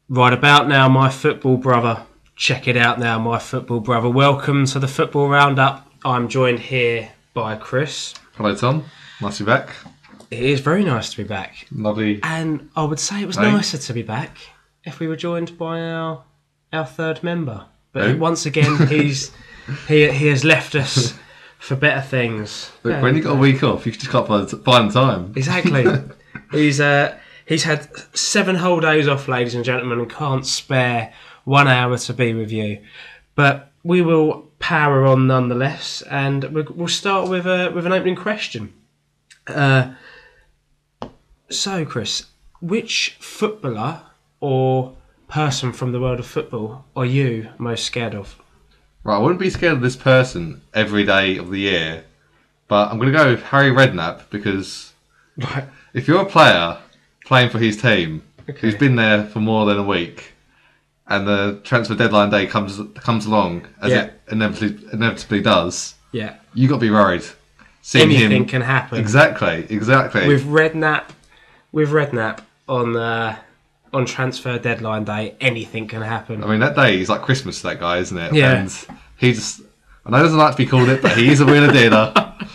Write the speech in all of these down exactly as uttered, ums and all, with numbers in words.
Right about now, my football brother. Check it out now, my football brother. Welcome to the Football Roundup. I'm joined here by Chris. Hello, Tom. Nice to be back. It is very nice to be back. Lovely. And I would say it was Hey. nicer to be back if we were joined by our our third member. But Who? once again, he's he he has left us for better things. Look, Yeah, when you got a week off, you just can't find, find time. Exactly. he's uh he's had seven whole days off, ladies and gentlemen, and can't spare one hour to be with you. But we will power on nonetheless, and we'll we'll start with a with an opening question. Uh, so, Chris, which footballer or person from the world of football are you most scared of? Right, I wouldn't be scared of this person every day of the year, but I'm going to go with Harry Redknapp because Right. if you're a player playing for his team Okay. who's been there for more than a week, and the transfer deadline day comes comes along as Yeah. it inevitably inevitably does, Yeah. you got to be worried. Seeing Anything him can happen. exactly, exactly. With Redknapp, with Redknapp on uh, on transfer deadline day, anything can happen. I mean, that day is like Christmas to that guy, isn't it? Yeah. And he just, I know he doesn't like to be called it, but he is a wheeler dealer.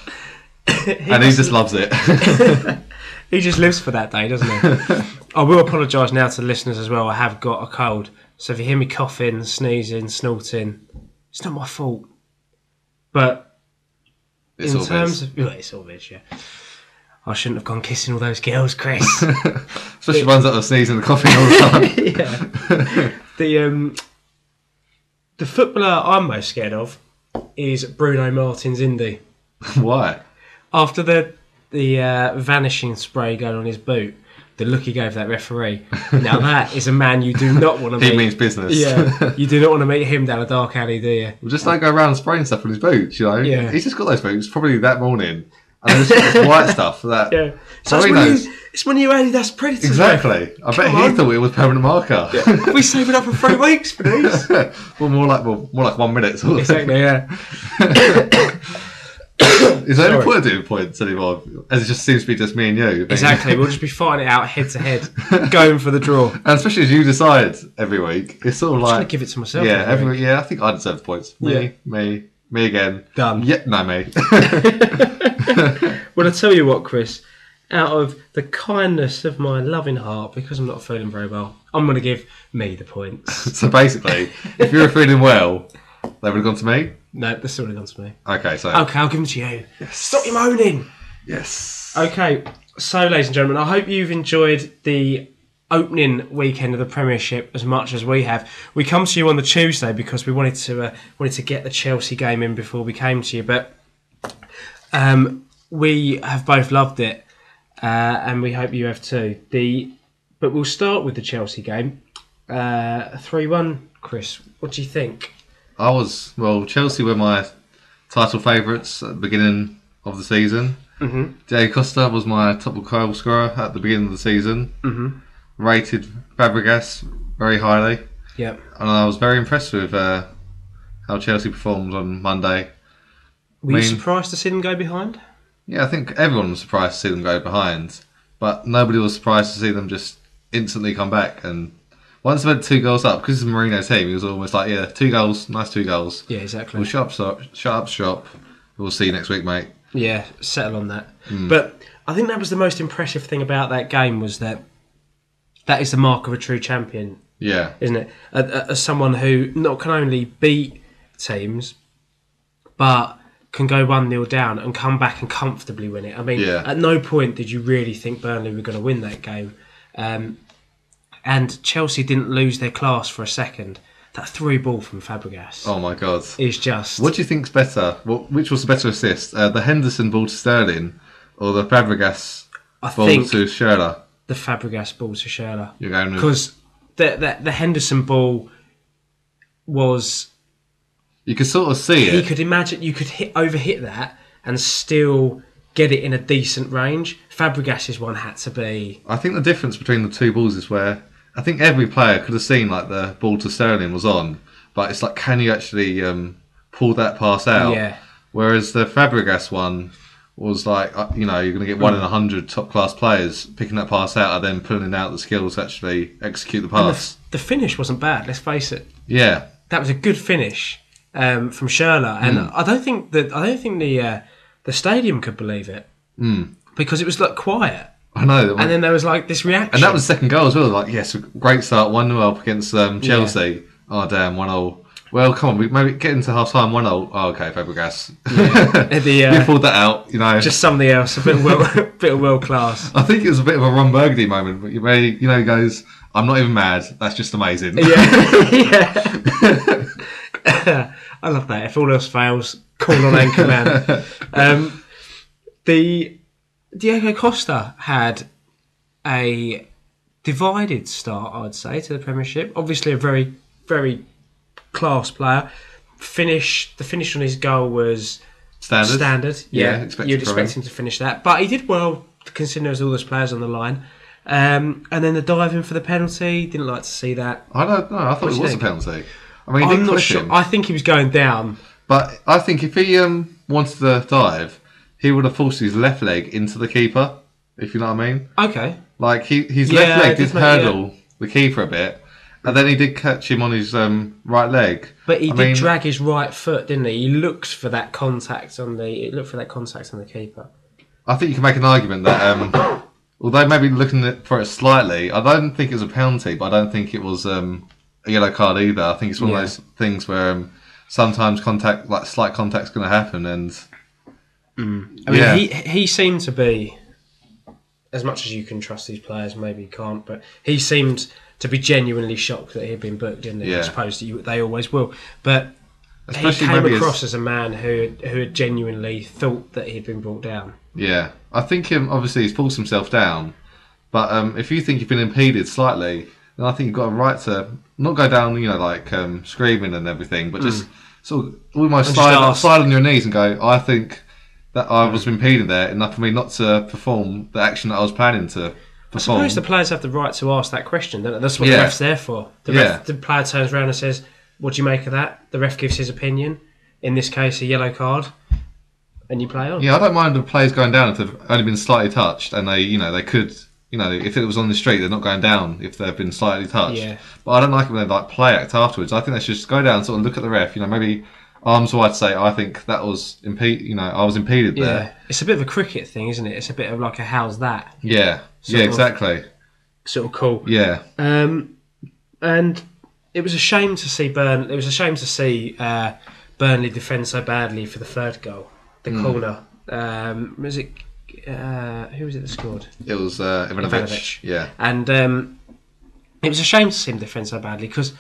and he just loves it. He just lives for that day, doesn't he? I will apologise now to the listeners as well. I have got a cold, so if you hear me coughing, sneezing, snorting, it's not my fault. But It's in all terms this. of, well, it's all this, yeah. I shouldn't have gone kissing all those girls, Chris. Especially ones that are sneezing and coughing all the time. Yeah. The um, the footballer I'm most scared of is Bruno Martins Indy. Why? After the the uh, vanishing spray going on his boot, the look he gave that referee. Now that is a man you do not want to meet. He means business. Yeah, you do not want to meet him down a dark alley, do you? Well, just don't go around spraying stuff on his boots, you know? Yeah. He's just got those boots probably that morning. And there's this white stuff that. Yeah. So it's, he when knows. you, it's when you Adidas Predators. Exactly. I bet Come he on. thought it was permanent marker. We're we saving up for three weeks for these. well, more like well, more like one minute. Sort of thing. Exactly, yeah. Is there any Sorry. point of doing points anymore? As it just seems to be just me and you. Exactly, we'll just be fighting it out head to head, going for the draw. And especially as you decide every week, it's sort of I'm trying like to give it to myself. yeah, every every week. yeah. I think I deserve the points. Me, Yeah. me, me again. Done. Yeah, no me. Well, I tell you what, Chris, out of the kindness of my loving heart, because I'm not feeling very well, I'm going to give me the points. So basically, if you were feeling well, they would have gone to me. No, that's already gone to me. Okay, so Okay, I'll give them to you. Stop your moaning. yes. Okay, so ladies and gentlemen, I hope you've enjoyed the opening weekend of the Premiership as much as we have. We come to you on the Tuesday because we wanted to uh, wanted to get the Chelsea game in before we came to you, but um, we have both loved it, uh, and we hope you have too. The but we'll start with the Chelsea game, uh, three one. Chris, what do you think? I was well. Chelsea were my title favourites at the beginning of the season. Mm-hmm. Diego Costa was my top goal scorer at the beginning of the season. Mm-hmm. Rated Fabregas very highly, Yep. and I was very impressed with uh, how Chelsea performed on Monday. Were you I mean- surprised to see them go behind? Yeah, I think everyone was surprised to see them go behind, but nobody was surprised to see them just instantly come back. And once they went two goals up, because it's Mourinho's team, he was almost like, yeah, two goals, nice two goals. Yeah, exactly. Well, shut up, shop, shut up, shop. We'll see you next week, mate. Yeah, settle on that. But I think that was the most impressive thing about that game was that that is the mark of a true champion, Yeah, isn't it? As as someone who not can only beat teams, but can go one nil down and come back and comfortably win it. I mean, Yeah. at no point did you really think Burnley were going to win that game. Um, and Chelsea didn't lose their class for a second. That through ball from Fabregas oh my God. is just... What do you think's better? What, which was the better assist? Uh, the Henderson ball to Sterling or the Fabregas I ball think to Schürrle? the Fabregas ball to Schürrle. You're going with... Because the, the the Henderson ball was You could sort of see he it. could imagine you could hit over hit that and still get it in a decent range. Fabregas's one had to be I think the difference between the two balls is where I think every player could have seen like the ball to Sterling was on, but it's like, can you actually um, pull that pass out? yeah Whereas the Fabregas one was like, uh, you know, you're going to get one in a hundred top class players picking that pass out and then pulling out the skills to actually execute the pass. The, the finish wasn't bad. Let's face it. Yeah, that was a good finish um, from Schürrle, and mm. I don't think that I don't think the uh, the stadium could believe it mm. because it was like quiet. I know, and then there was like this reaction, and that was the second goal as well. Like, yes, great start, one nil up against um, Chelsea. Yeah. Oh damn, one nil. Well, come on, we maybe get into half time, one nil. Oh, okay, Fabregas. Yeah. the, uh, you pulled that out, you know. Just something else, a bit of world, bit of world class. I think it was a bit of a Ron Burgundy moment. But you may, you know, he goes, "I'm not even mad. That's just amazing." Yeah, yeah. I love that. If all else fails, call on Anchorman. um, the Diego Costa had a divided start, I'd say, to the Premiership. Obviously, a very, very class player. Finish the finish on his goal was standard. Standard, yeah. yeah You'd expect him to finish that, but he did well considering there's all those players on the line. Um, and then the diving for the penalty, didn't like to see that. I don't know. I thought it was think? a penalty. I mean, he I'm didn't not push sure. him. I think he was going down, but I think if he um, wanted to dive, he would have forced his left leg into the keeper. If you know what I mean. Okay. Like he, his yeah, left leg did hurdle yeah. the keeper a bit, and then he did catch him on his um, right leg. But he I did mean, drag his right foot, didn't he? He looked for that contact on the. He looked for that contact on the keeper. I think you can make an argument that, um, although maybe looking at, for it slightly, I don't think it was a penalty, but I don't think it was um, a yellow card either. I think it's one yeah. of those things where um, sometimes contact, like slight contact's going to happen, and mm. I mean, yeah. he he seemed to be. As much as you can trust these players, maybe you can't, but he seemed to be genuinely shocked that he'd been booked, didn't he? Yeah. I suppose you, they always will. But Especially he came maybe across as, as a man who, who had genuinely thought that he'd been brought down. Yeah. I think him, obviously he's forced himself down, but um, if you think you've been impeded slightly, then I think you've got a right to not go down, you know, like um, screaming and everything, but just mm. sort of almost slide, slide on your knees and go, I think that I was impeded there enough for me not to perform the action that I was planning to perform. I suppose the players have the right to ask that question, don't they? That's what yeah. the ref's there for. The, yeah. ref, the player turns around and says, what do you make of that? The ref gives his opinion. In this case, a yellow card. And you play on. Yeah, I don't mind the players going down if they've only been slightly touched and they, you know, they could, you know, if it was on the street, they're not going down if they've been slightly touched. Yeah. But I don't like it when they like play act afterwards. I think they should just go down, sort of look at the ref, you know, maybe arms wide, say, I think that was impeded. You know, I was impeded yeah. there. It's a bit of a cricket thing, isn't it? It's a bit of like a how's that? Yeah, sort yeah, of, exactly. Sort of cool. Yeah. Um, and it was a shame to see Burn. It was a shame to see uh, Burnley defend so badly for the third goal, the mm. corner. Um, was it? Uh, who was it that scored? It was uh, Ivanovic. Ivanovic. Yeah. And um, it was a shame to see him defend so badly because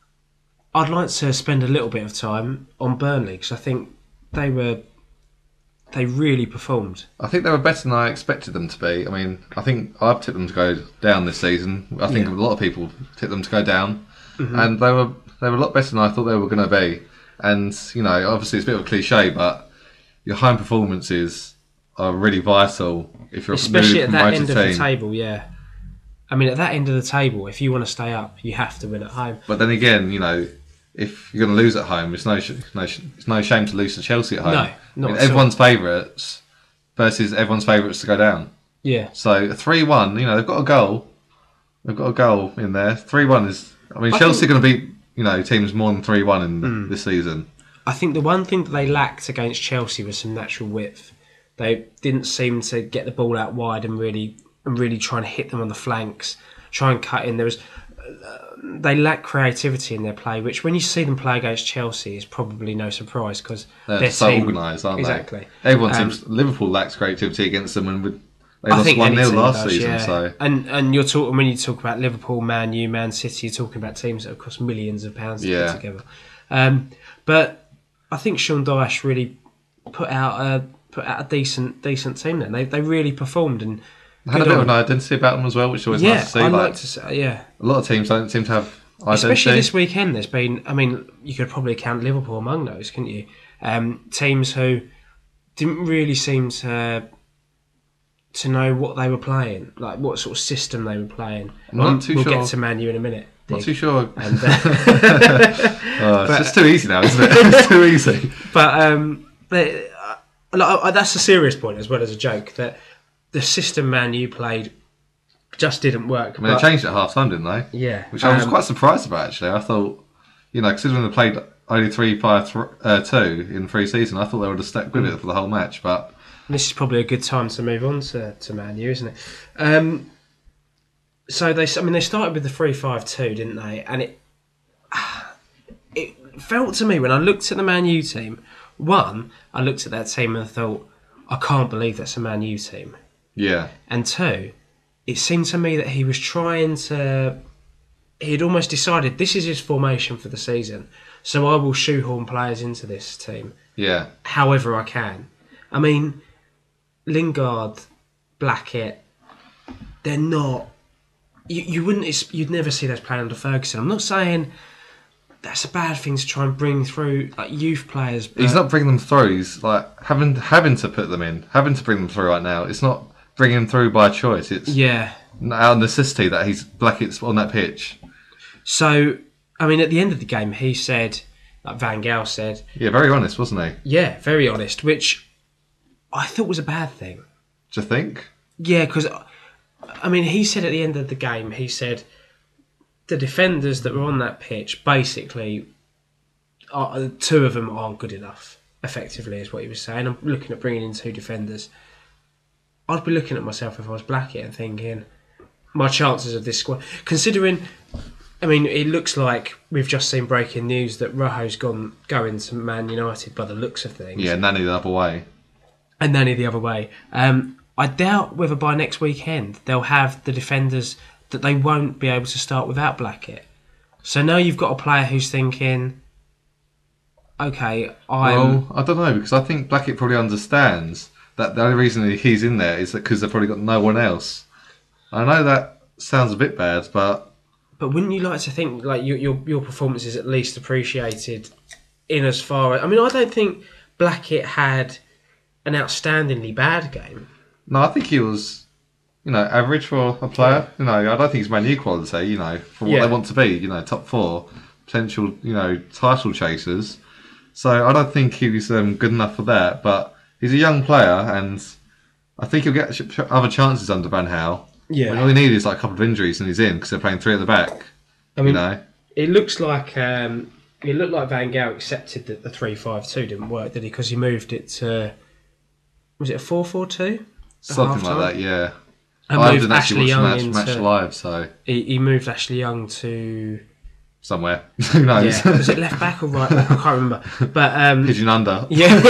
I'd like to spend a little bit of time on Burnley because I think they were they really performed. I think they were better than I expected them to be. I mean, I think I've tipped them to go down this season. I think yeah. a lot of people tipped them to go down, mm-hmm. and they were they were a lot better than I thought they were going to be. And you know, obviously it's a bit of a cliche, but your home performances are really vital if you're especially a at that end team. of the table. Yeah, I mean, at that end of the table, if you want to stay up, you have to win at home. But then again, you know, if you're going to lose at home, it's no, no, it's no shame to lose to Chelsea at home. No, not I mean, everyone's favourites versus everyone's favourites to go down. Yeah. So three one, you know, they've got a goal. They've got a goal in there. three one is. I mean, I Chelsea think, are going to beat you know teams more than three one in mm, this season. I think the one thing that they lacked against Chelsea was some natural width. They didn't seem to get the ball out wide and really and really try and hit them on the flanks, try and cut in. There was uh, they lack creativity in their play, which when you see them play against Chelsea is probably no surprise because they're their so team, organised, aren't exactly. they? Everyone um, seems Liverpool lacks creativity against them, and with, they I lost think one nil last does, season. Yeah. So and and you're talking when you talk about Liverpool, Man U, Man City, you're talking about teams that have cost millions of pounds to yeah. put together. Um, but I think Sean Dyche really put out a put out a decent decent team. Then they they really performed and they had a bit on. of an identity about them as well, which is always yeah, nice to see. I like, like to say, yeah. A lot of teams don't seem to have identity. Especially this weekend, there's been. I mean, you could probably count Liverpool among those, couldn't you? Um, teams who didn't really seem to to know what they were playing, like what sort of system they were playing. I'm not we'll, too we'll sure. get to Man U in a minute. Not too sure. And, uh, oh, it's but, just too easy now, isn't it? It's too easy. But um, they, like, I- that's a serious point as well as a joke, that the system Man U played just didn't work. I mean, but- they changed it at half time, didn't they? Yeah. Which I was um, quite surprised about, actually. I thought, you know, considering they played only three five two in pre-season, I thought they would have stuck with it for the whole match. But This is probably a good time to move on to, to Man U, isn't it? Um, so they, I mean, they started with the three five two, didn't they? And it, it felt to me when I looked at the Man U team. One, I looked at that team and thought, I can't believe that's a Man U team. yeah, And two, it seemed to me that he was trying to. He'd almost decided this is his formation for the season, so I will shoehorn players into this team yeah, however I can. I mean, Lingard, Blackett, they're not. You, you wouldn't. it's- You'd never see those playing under Ferguson. I'm not saying that's a bad thing to try and bring through like youth players. But he's not bringing them through. He's like having having to put them in, having to bring them through right now. It's not bringing them through by choice. It's Yeah. out of necessity that he's Blackett's on that pitch. So, I mean, at the end of the game, he said, like Van Gaal said, Yeah, very honest, wasn't he? yeah, very honest, which I thought was a bad thing. Do you think? Yeah, because, I mean, he said at the end of the game, he said the defenders that were on that pitch, basically, are, two of them aren't good enough, effectively, is what he was saying. I'm looking at bringing in two defenders. I'd be looking at myself if I was Blackett and thinking, my chances of this squad, considering, I mean, it looks like we've just seen breaking news that Rojo's gone going to Man United by the looks of things. Yeah, Nanny the other way. And Nanny the other way. Um, I doubt whether by next weekend they'll have the defenders that they won't be able to start without Blackett. So now you've got a player who's thinking, okay, I'm... Well, I don't know, because I think Blackett probably understands that the only reason he's in there is because they've probably got no one else. I know that sounds a bit bad, but But wouldn't you like to think like your your, your performance is at least appreciated in as far as... I mean, I don't think Blackett had an outstandingly bad game. no, I think he was, you know, average for a player. You know, I don't think he's Man U quality. You know, for what Yeah. they want to be. You know, top four potential. You know, title chasers. So I don't think he was um, good enough for that. But he's a young player, and I think he'll get ch- other chances under Van Gaal. Yeah. When all he needs is like a couple of injuries, and he's in because they're playing three at the back. I mean, you know. it looks like um, it looked like Van Gaal accepted that the three five two didn't work, did he? Because he moved it to, was it a four four two? Something like that, yeah. And I moved didn't actually Ashley Young watch the match, match into. live, so He, he moved Ashley Young to. somewhere. Who knows? Yeah, was it left back or right back? I can't remember. But um, Pigeon under. yeah,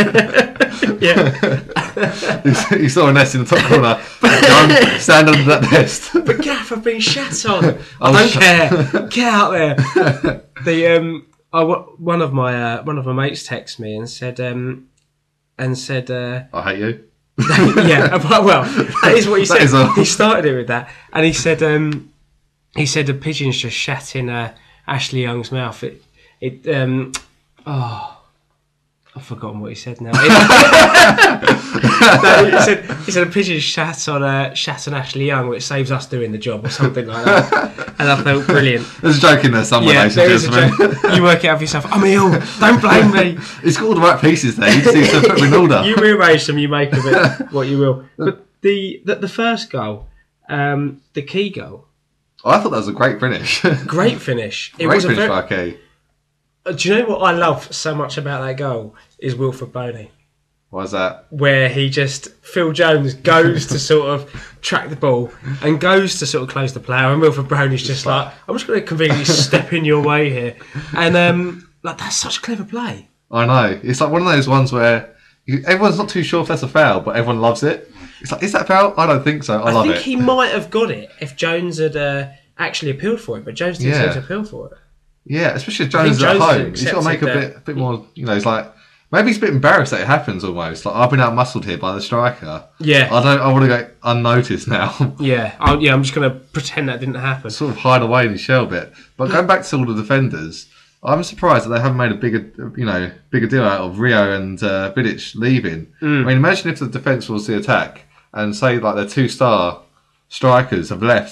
yeah. you, you saw a nest in the top corner. Go on, stand under that nest. But Gaff, I've been shat on. I Oh, don't sh- care. Get out there. The um, I, one of my uh, one of my mates texted me and said um, and said. Uh, I hate you. yeah, well, that is what he That said. is all. He started it with that, and he said, um, he said the pigeons just shat in uh, Ashley Young's mouth. It, it, um, oh, I've forgotten what he said now. No, he said he said a pigeon shat on uh, shat on Ashley Young, which saves us doing the job or something like that. And I felt brilliant. There's a joke in there somewhere, Yeah, ladies there and is a gentlemen. joke. You work it out for yourself. I'm ill. Don't blame me. He's got all the right pieces there. You just need to put them in order. You rearrange them, you make of it what you will. But the the, the first goal, um, the key goal, Oh, I thought that was a great finish. great finish. It great was a finish very, by Key. Uh, do you know what I love so much about that goal is Wilfred Boney, Why is that? where he just Phil Jones goes to sort of track the ball and goes to sort of close the player, and Wilfred Boney's just like, I'm just going to conveniently step in your way here, and um, like that's such clever play. I know. It's like one of those ones where you, everyone's not too sure if that's a foul, but everyone loves it. It's like, is that a foul? I don't think so. I, I love think it. he might have got it if Jones had uh, actually appealed for it, but Jones didn't Yeah. seem to appeal for it. Yeah, especially if I think Jones is at Jones home. He's got to make a accepted bit, a bit more. You know, he's like maybe he's a bit embarrassed that it happens almost. Like I've been out muscled here by the striker. Yeah. I don't. I want to go unnoticed now. Yeah, I'll, yeah. I'm just going to pretend that didn't happen. Sort of hide away in his shell a bit. But going back to all the defenders, I'm surprised that they haven't made a bigger, you know, bigger deal out of Rio and uh, Vidic leaving. Mm. I mean, imagine if the defence was the attack, and say like their two-star strikers have left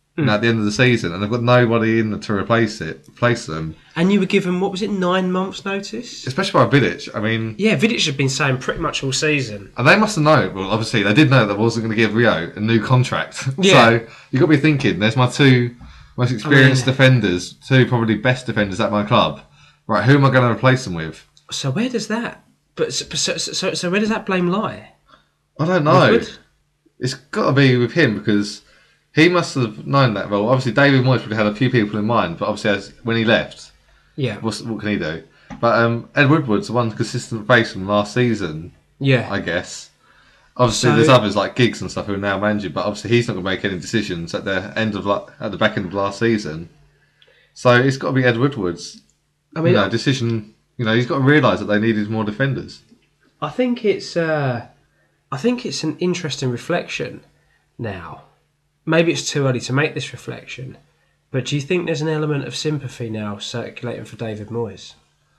you know, at the end of the season, and they've got nobody in to replace it, replace them. And you were given, what was it, nine months' notice? Especially by Vidic. I mean, yeah, Vidic had been saying pretty much all season. And they must have known. Well, obviously they did know that I wasn't going to give Rio a new contract. Yeah. So you got to be thinking, there's my two most experienced I mean, defenders, two probably best defenders at my club. Right, who am I going to replace them with? So where does that? But so so, so, so where does that blame lie? I don't know. Woodward? It's got to be with him because he must have known that. Well, obviously David Moyes probably had a few people in mind, but obviously as, when he left, Yeah. what's, what can he do? But um, Ed Woodward's the one consistent face from last season, Yeah. I guess. Obviously, So- there's others like Giggs and stuff who are now managing, but obviously he's not going to make any decisions at the end of la- at the back end of last season. So it's got to be Ed Woodward's I mean, you know, decision. You know, he's got to realise that they needed more defenders. I think it's uh, I think it's an interesting reflection now. Maybe it's too early to make this reflection, but do you think there's an element of sympathy now circulating for David Moyes?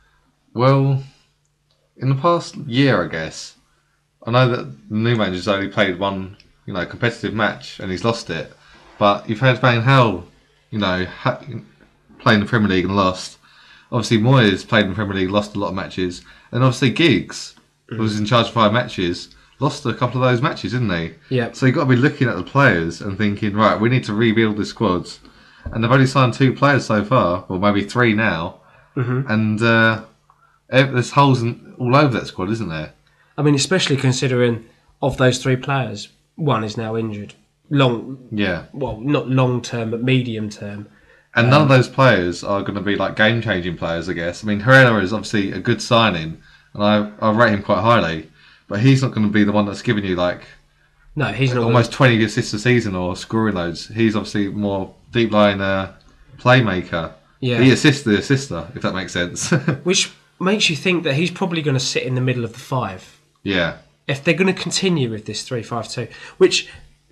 Well, in the past year, I guess, I know that the new manager's only played one, you know, competitive match and he's lost it. But you've had Van Gaal, you know, ha- play in the Premier League and lost. Obviously, Moyes played in the Premier League, lost a lot of matches, and obviously Giggs, who was in charge of five matches, lost a couple of those matches, didn't he? Yeah. So you've got to be looking at the players and thinking, right, we need to rebuild the squads. And they've only signed two players so far, or maybe three now. Mm-hmm. And uh, ev- there's holes in, all over that squad, isn't there? I mean, especially considering of those three players, one is now injured. Long, Yeah. well, not long term, but medium term. And none of those players are going to be like game-changing players, I guess. I mean, Herrera is obviously a good signing, and I, I rate him quite highly. But he's not going to be the one that's giving you like No, he's not almost twenty assists a season or scoring loads. He's obviously more deep-line uh, playmaker. Yeah. He assists the assister, if that makes sense. Which makes you think that he's probably going to sit in the middle of the five yeah. if they're going to continue with this three five two, which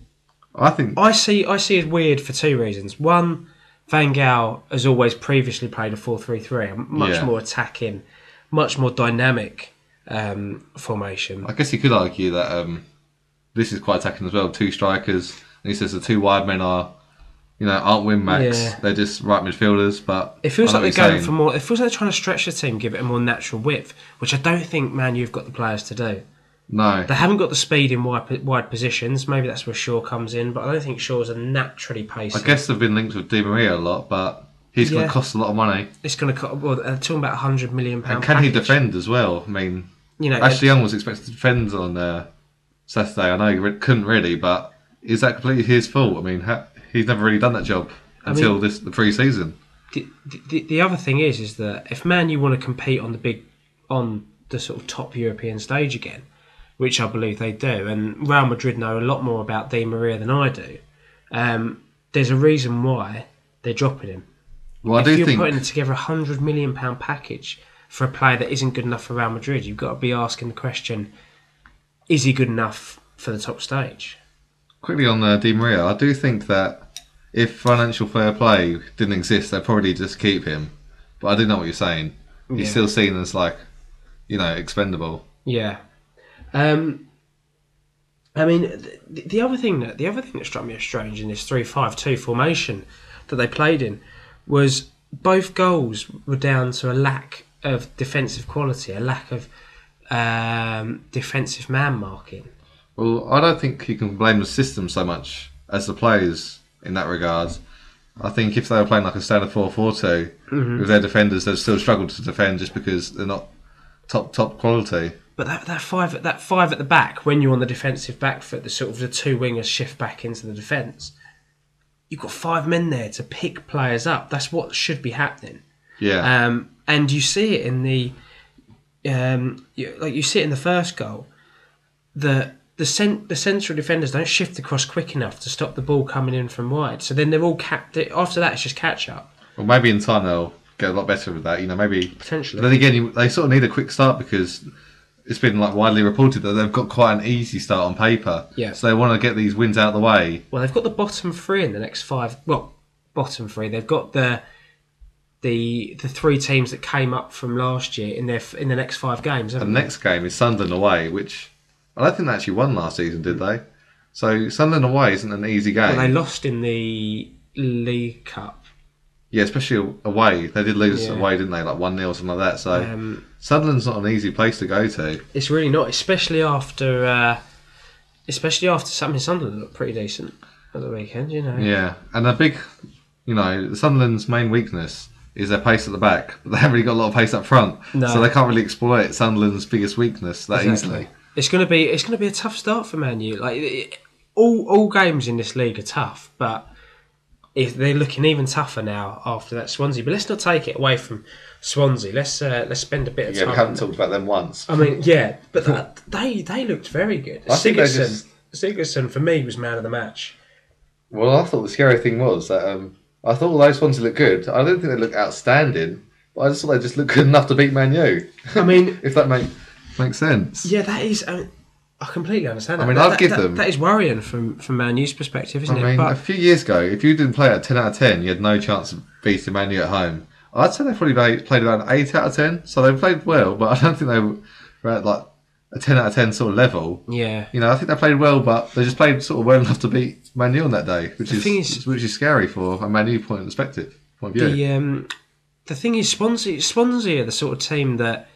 I think... I see I see as weird for two reasons. One, Van Gaal has always previously played a four three three, a much Yeah. more attacking, much more dynamic um, formation. I guess you could argue that um, this is quite attacking as well. Two strikers, and he says the two wide men are, you know, aren't win backs. Yeah. They're just right midfielders. But It feels I know like what they're you're going saying. for more. It feels like they're trying to stretch the team, give it a more natural width, which I don't think Man U've got the players to do. No, They haven't got the speed in wide, wide positions. Maybe that's where Shaw comes in, but I don't think Shaw's a naturally pacey. I guess they've been linked with Di Maria a lot, but he's going Yeah. to cost a lot of money. It's going to cost. Well, they're talking about a hundred million pound. And can he package. defend as well? I mean, You know, Ashley Young was expected to defend on uh, Saturday. I know he re- couldn't really, but is that completely his fault? I mean, ha- he's never really done that job I until mean- this the pre-season. the, the the other thing is, is that if Man U want to compete on the big, on the sort of top European stage again, which I believe they do, and Real Madrid know a lot more about Di Maria than I do. Um, there's a reason why they're dropping him. Well, I if do you're think putting together a hundred million pound package for a player that isn't good enough for Real Madrid, you've got to be asking the question: is he good enough for the top stage? quickly on uh, Di Maria, I do think that if financial fair play didn't exist, they'd probably just keep him. But I do know what you're saying. He's Yeah. still seen as like, you know, expendable. Yeah. Um, I mean, the, the other thing that the other thing that struck me as strange in this three five two formation that they played in was both goals were down to a lack of defensive quality, a lack of um, defensive man marking. Well, I don't think you can blame the system so much as the players in that regard. I think if they were playing like a standard four four two Mm-hmm. with their defenders, they'd still struggle to defend just because they're not top top quality. But that, that five that five at the back, when you're on the defensive back foot, the sort of the two wingers shift back into the defence. You've got five men there to pick players up. That's what should be happening. Yeah, Um, and you see it in the, um, you, like you see it in the first goal. The the cent, the central defenders don't shift across quick enough to stop the ball coming in from wide. So then they're all capped. After that, it's just catch up. well, maybe in time they'll get a lot better with that. You know, maybe. Potentially. But then again, you, they sort of need a quick start because it's been like widely reported that they've got quite an easy start on paper. Yeah. So they want to get these wins out of the way. Well, they've got the bottom three in the next five. Well, bottom three. They've got the the the three teams that came up from last year in their in the next five games. The Haven't they? next game is Sunderland away, which I don't think they actually won last season, did they? So Sunderland away isn't an easy game. Well, they lost in the League Cup. Yeah, especially away. They did lose Yeah. away, didn't they? Like one nil or something like that. So Um, Sunderland's not an easy place to go to. it's really not, especially after, uh, especially after something Sunderland looked pretty decent at the weekend. You know. Yeah, and a big, you know, Sunderland's main weakness is their pace at the back, but they haven't really got a lot of pace up front, No. so they can't really exploit Sunderland's biggest weakness that Exactly. easily. It's gonna be it's gonna be a tough start for Man U. Like it, all all games in this league are tough, but if they're looking even tougher now after that Swansea. But let's not take it away from Swansea. Let's uh, let's spend a bit of Yeah, time. we haven't on talked about them once. I mean, yeah, but that, they they looked very good. I think they Sigurdsson, just- Sigurdsson for me was man of the match. Well, I thought the scary thing was that um, I thought all those ones looked good. I didn't think they looked outstanding, but I just thought they just looked good enough to beat Man U. I mean, if that make, makes sense. yeah, that is. I, mean, I completely understand. That. I mean, That- I'd that- give that- them- that is worrying from from Man U's perspective, isn't I it? mean, a But few years ago, if you didn't play at ten out of ten, you had no chance of beating Man U at home. I'd say they probably played, played about an eight out of ten, so they played well, but I don't think they were at like a ten out of ten sort of level. yeah, You know, I think they played well, but they just played sort of well enough to beat Man U on that day, which The is, thing is- which is scary for a Man U point of perspective. Point of view. the um, the thing is, Swansea Swansea are the sort of team that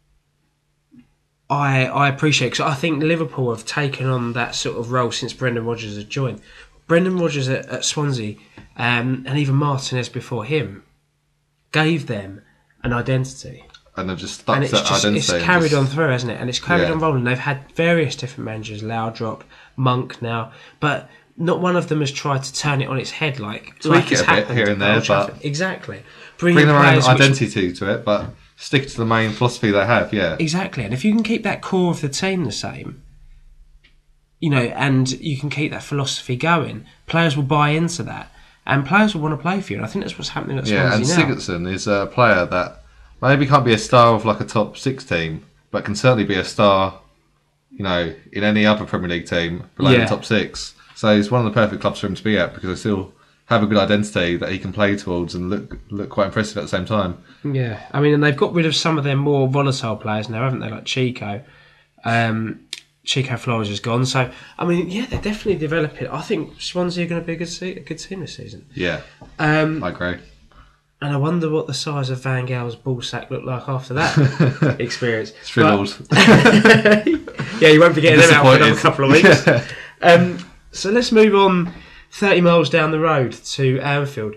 I I appreciate, because I think Liverpool have taken on that sort of role since Brendan Rodgers has joined. Brendan Rodgers at, at Swansea, um, and even Martinez before him, gave them an identity. And they've just stuck And to it's that just identity. it's and carried just- on through, hasn't it? And it's carried Yeah. on rolling. They've had various different managers, Laudrup, Monk now, but not one of them has tried to turn it on its head like Tweak like it has a bit happened here and at there, Old Trafford. but- Exactly. Bring Bringing their own players which- identity to it, but stick to the main philosophy they have, yeah. Exactly, and if you can keep that core of the team the same, you know, and you can keep that philosophy going, players will buy into that, and players will want to play for you. And I think that's what's happening at Yeah, and Swansea now. Sigurdsson is a player that maybe can't be a star of like a top six team, but can certainly be a star, you know, in any other Premier League team below Yeah. the top six. So he's one of the perfect clubs for him to be at because they still have a good identity that he can play towards and look look quite impressive at the same time. Yeah, I mean, and they've got rid of some of their more volatile players now, haven't they? Like Chico. Um, Chico Flores is gone. So, I mean, yeah, they're definitely developing. I think Swansea are going to be a good, se- a good team this season. Yeah, Um, I agree. and I wonder what the size of Van Gaal's ball sack looked like after that experience. Thrilled. But- yeah, you won't be getting them out for another Disappointed. couple of weeks. Yeah. Um, so let's move on thirty miles down the road to Anfield.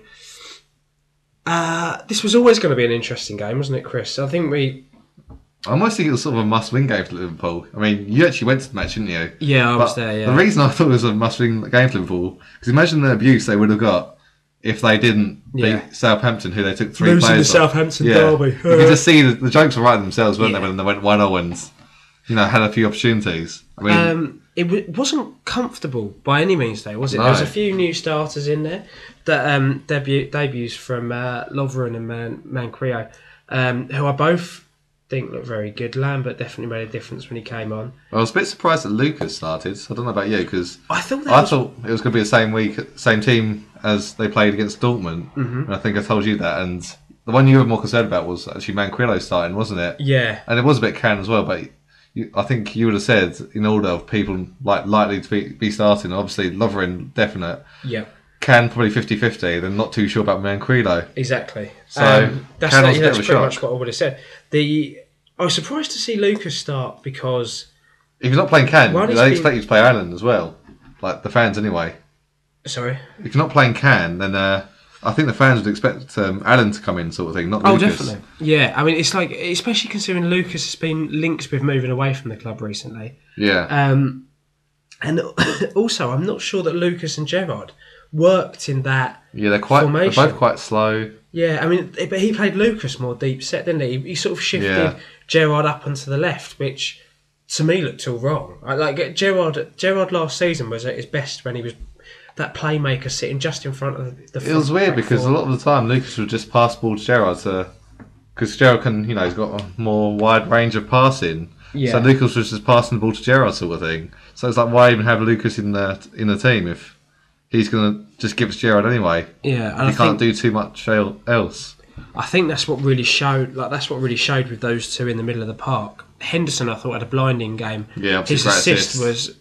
Uh, this was always going to be an interesting game, wasn't it, Chris? I think we... I almost think it was sort of a must-win game for Liverpool. I mean, you actually went to the match, didn't you? Yeah, I was But there, yeah. The reason I thought it was a must-win game for Liverpool because imagine the abuse they would have got if they didn't Yeah. beat Southampton, who they took three Losing players the off. Southampton Yeah. derby. You could just see the, the jokes were right themselves, weren't Yeah. they, when they went one nil and, you know, had a few opportunities. I mean, Um, it w- wasn't comfortable by any means, though, was it? No. There was a few new starters in there. That um, debut debuts from uh, Lovren and Man- Manquillo, um, who I both think look very good. Lambert definitely made a difference when he came on. I was a bit surprised that Lucas started. I don't know about you, because I thought that I was, thought it was going to be the same week, same team as they played against Dortmund. Mm-hmm. And I think I told you that. And the one you were more concerned about was actually Manquillo starting, wasn't it? yeah, And it was a bit Can as well, but you, I think you would have said in order of people like likely to be, be starting. Obviously, Lovren definite. yeah, Can probably fifty-fifty. Then not too sure about Manquillo. exactly. So, um, that's Can that, was a yeah, bit that's of a pretty shock. much what I would have said. The I was surprised to see Lucas start because If you're not playing Can, Well, they he's been- expect you to play Ireland as well. Like the fans anyway. sorry. If you're not playing Can, then uh, I think the fans would expect um, Allen to come in, sort of thing, not Oh, Lucas. definitely. Yeah, I mean, it's like, especially considering Lucas has been linked with moving away from the club recently. Yeah. Um, and also, I'm not sure that Lucas and Gerrard worked in that. yeah, they're quite. formation. They're both quite slow. Yeah, I mean, but he played Lucas more deep set, didn't he? He sort of shifted Yeah. Gerrard up onto the left, which to me looked all wrong. I, like Gerrard, Gerrard last season was at his best when he was that playmaker sitting just in front of the. It was front weird back because four. a lot of the time Lucas would just pass ball to Gerrard to, because Gerrard can, you know, he's got a more wide range of passing. Yeah. So Lucas was just passing the ball to Gerrard, sort of thing. So it's like, why even have Lucas in the in the team if he's going to just give it to Gerrard anyway? Yeah, and He I can't think, do too much el- else. I think that's what really showed. Like that's what really showed with those two in the middle of the park. Henderson, I thought, had a blinding game. Yeah, obviously his great assist assist. was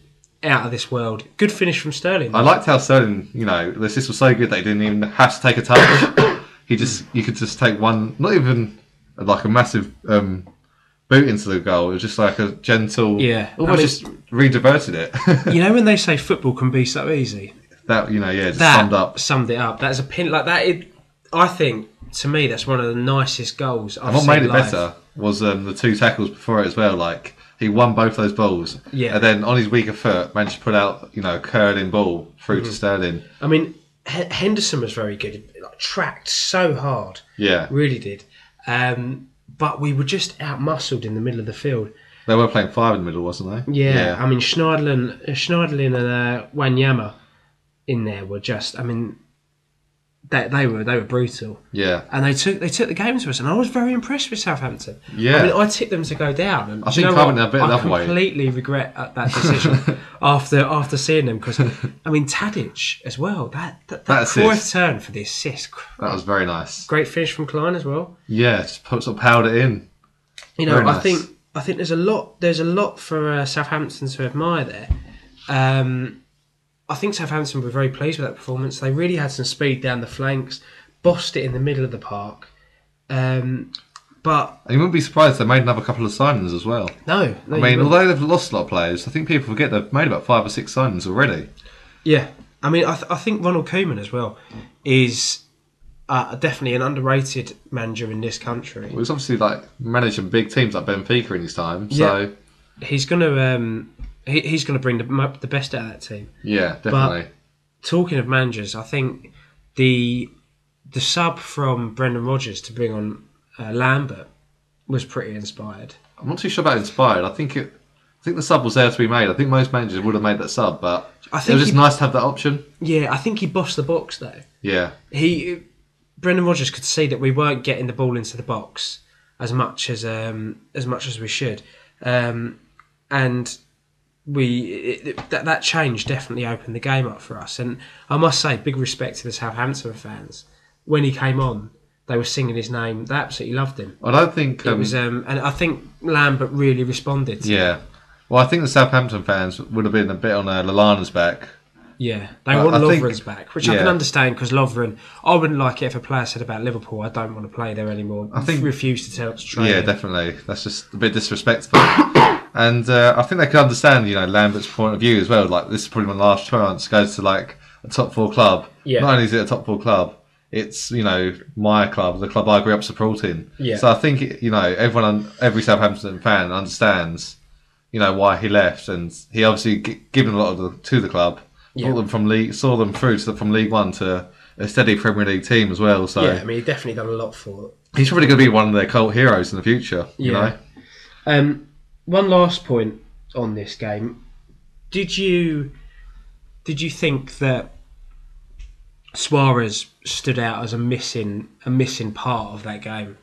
out of this world. Good finish from Sterling. I liked how Sterling, you know, the assist was so good that he didn't even have to take a touch. He just, you could just take one, not even like a massive um, boot into the goal. It was just like a gentle, Yeah, almost I mean, just rediverted it. You know when they say football can be so easy? That, you know, yeah, just That summed up. summed it up. That's a pin like that. It, I think to me that's one of the nicest goals I've And what seen made it live. better was um, the two tackles before it as well. Like he won both those balls, Yeah. and then on his weaker foot managed to put out, you know, a curling ball through Mm-hmm. to Sterling. I mean, H- Henderson was very good. He, like, tracked so hard, Yeah, really did. Um, but we were just out muscled in the middle of the field. they were playing five in the middle, wasn't they? Yeah, I mean Schneiderlin, Schneiderlin and uh, Wanyama in there were just. I mean, they they were they were brutal, yeah. and they took they took the game to us, and I was very impressed with Southampton. Yeah. I mean, I tipped them to go down, and I do you think know Carlton what? are a bit I another way. completely regret uh, that decision after after seeing them because I mean Tadic as well. That that, that, That Cruyff assist. turn for the assist. That was very nice. Great finish from Klein as well. Yeah, just put sort of powder it in. You know, Very I nice. think I think there's a lot there's a lot for uh, Southampton to admire there. Um, I think Southampton were very pleased with that performance. They really had some speed down the flanks, bossed it in the middle of the park. Um, but And you wouldn't be surprised they made another couple of signings as well. no, no I you mean, wouldn't. although they've lost a lot of players, I think people forget they've made about five or six signings already. yeah, I mean, I, th- I think Ronald Koeman as well is uh, definitely an underrated manager in this country. Well, he's obviously like managing big teams like Benfica in his time, so He's gonna um, he, he's gonna bring the mo- the best out of that team. yeah, definitely. Talking of managers, I think the the sub from Brendan Rodgers to bring on uh, Lambert was pretty inspired. I'm not too sure about inspired. I think it. I think the sub was there to be made. I think most managers would have made that sub, but I it think was just he- nice to have that option. Yeah, I think he bossed the box though. Yeah, He Brendan Rodgers could see that we weren't getting the ball into the box as much as um, as much as we should, um, and we it, that that change definitely opened the game up for us. And I must say, big respect to the Southampton fans. When he came on, they were singing his name. They absolutely loved him. I don't think. It Um, was, um, and I think Lambert really responded. To yeah. Well, I think the Southampton fans would have been a bit on uh, Lallana's back. Yeah, they I- want I think- Lovren's back, which I yeah. can understand because Lovren. I wouldn't like it if a player said about Liverpool, "I don't want to play there anymore." I think- refuse to tell to train. Yeah, definitely. That's just a bit disrespectful. And uh, I think they can understand, you know, Lambert's point of view as well. Like, this is probably my last chance. Goes to like a top four club. Yeah. Not only is it a top four club, it's, you know, my club, the club I grew up supporting. Yeah. So I think, you know, everyone, every Southampton fan understands, you know, why he left, and he obviously g- given a lot of the, to the club. Yeah. Brought them from league, saw them through to the, from League One to a steady Premier League team as well. So Yeah, I mean, he definitely done a lot for it. he's probably going to be one of their cult heroes in the future. You Yeah. know. Um, one last point on this game: did you did you think that Suarez stood out as a missing a missing part of that game?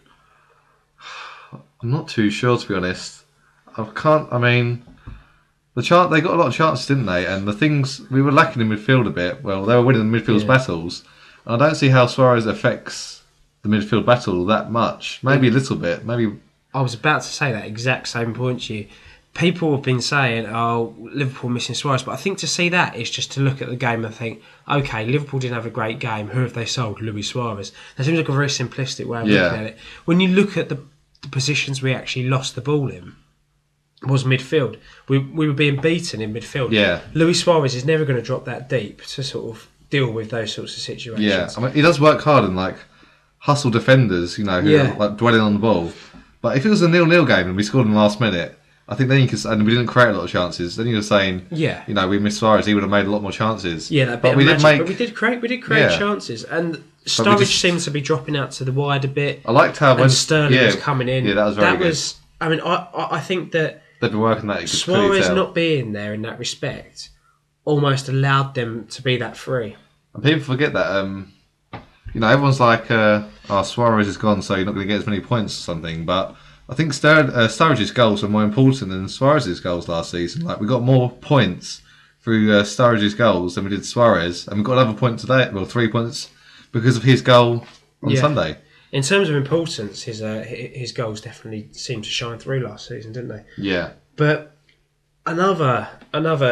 I'm not too sure, to be honest. I can't. I mean, the chance they got a lot of chances, didn't they? And the things we were lacking in midfield a bit. Well, they were winning the midfield's Yeah. battles. And I don't see how Suarez affects the midfield battle that much. Maybe a little bit. Maybe. I was about to say that exact same point to you. People have been saying, "Oh, Liverpool missing Suarez," but I think to see that is just to look at the game and think, "Okay, Liverpool didn't have a great game. Who have they sold? Luis Suarez." That seems like a very simplistic way of Yeah. looking at it. When you look at the, the positions we actually lost the ball in, was midfield. We we were being beaten in midfield. Yeah. Luis Suarez is never going to drop that deep to sort of deal with those sorts of situations. Yeah. I mean, he does work hard and like hustle defenders. You know, who Yeah. are like dwelling on the ball. But if it was a nil-nil game and we scored in the last minute, I think then you could, and we didn't create a lot of chances. Then you're saying, Yeah. you know, we missed Suarez. He would have made a lot more chances. Yeah, that bit but of we magic. did make. But we did create. We did create Yeah. chances, and we Sturridge just- seemed to be dropping out to the wide a bit. I liked how when And Sterling yeah, was coming in. Yeah, that was very that good. was. I mean, I I I think that They've been working that. You could clearly Suarez tell. not being there in that respect almost allowed them to be that free. And people forget that. Um, you know, everyone's like, uh, "Oh, Suarez is gone, so you're not going to get as many points or something." But I think Stur- uh, Sturridge's goals were more important than Suarez's goals last season. Like, we got more points through uh, Sturridge's goals than we did Suarez, and we got another point today. Well, three points because of his goal on Yeah. Sunday. In terms of importance, his uh, hi- his goals definitely seemed to shine through last season, didn't they? Yeah, But another another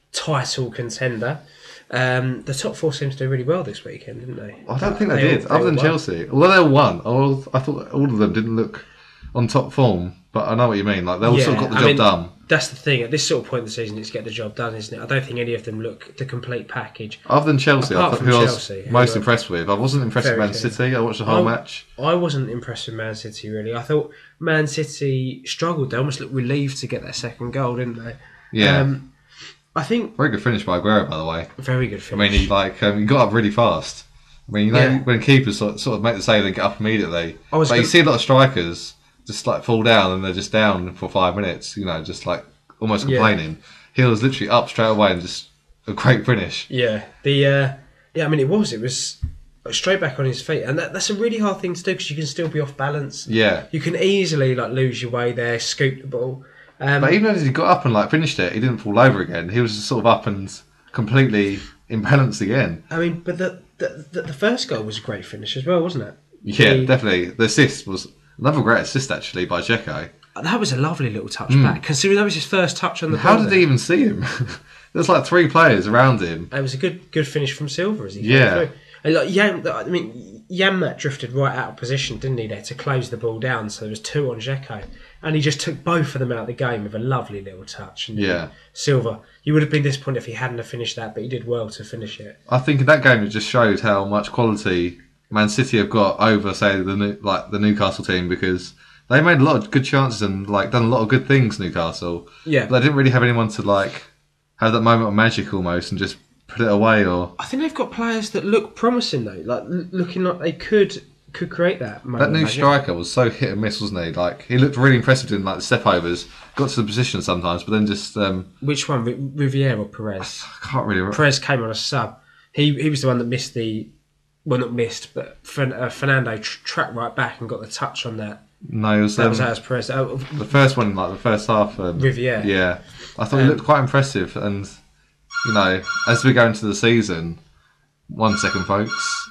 title contender. Um, the top four seems to do really well this weekend, didn't they? I don't think they, They all- did, they other than all won. Chelsea. Although they all won, all, I thought all of them didn't look on top form. But I know what you mean. Like they all sort of got the I job mean, done. That's the thing. At this sort of point in the season, it's get the job done, isn't it? I don't think any of them look the complete package. Other than Chelsea, I Apart thought from who Chelsea, I was who most were impressed with. I wasn't impressed with very Man good. City. I watched the whole I- match. I wasn't impressed with Man City, really. I thought Man City struggled. They almost looked relieved to get their second goal, didn't they? Yeah. Um, I think Very good finish by Aguero, by the way. very good I finish. mean, he like um, he got up really fast. I mean, you know, Yeah. when keepers sort, sort of make the save and get up immediately. I was But you gonna- see a lot of strikers just like fall down and they're just down for five minutes. You know, just like almost Yeah. complaining. He was literally up straight away and just a great finish. Yeah, the uh, yeah. I mean, it was. It was straight back on his feet, and that, that's a really hard thing to do because you can still be off balance. Yeah. You can easily like lose your way there, scoop the ball. Um, But even as he got up and like finished it, he didn't fall over again. He was just sort of up and completely imbalanced again. I mean, but the, the the the first goal was a great finish as well, wasn't it? Yeah, The- definitely. The assist was another great assist actually by Dzeko. That was a lovely little touch back, considering that was his first touch on the Hmm. How ball did there. he even see him? There's like three players around him. It was a good good finish from Silva as he came Yeah. through. And like Yam, I mean, Yanmat drifted right out of position, didn't he, there to close the ball down? So there was two on Dzeko, and he just took both of them out of the game with a lovely little touch. And Yeah. Silva, you would have been disappointed if he hadn't have finished that, but he did well to finish it. I think in that game it just showed how much quality Man City have got over, say, the New- like the Newcastle team because they made a lot of good chances and like done a lot of good things. Newcastle, Yeah, but they didn't really have anyone to like have that moment of magic almost and just put it away. Or I think they've got players that look promising though, like l- looking like they could could create that. that moment new of magic. striker was so hit and miss, wasn't he? Like he looked really impressive in like the step overs, got to the position sometimes, but then just um, Which one, R- Riviere or Perez? I can't really. Remember. Perez came on a sub. He he was the one that missed the, well not missed, but Fer- uh, Fernando tr- tracked right back and got the touch on that. No, it was, That um, was as Perez. Oh, the first one, like the first half. Um, Riviere. Yeah, I thought he Um, looked quite impressive, and you know, as we go into the season, one second, folks.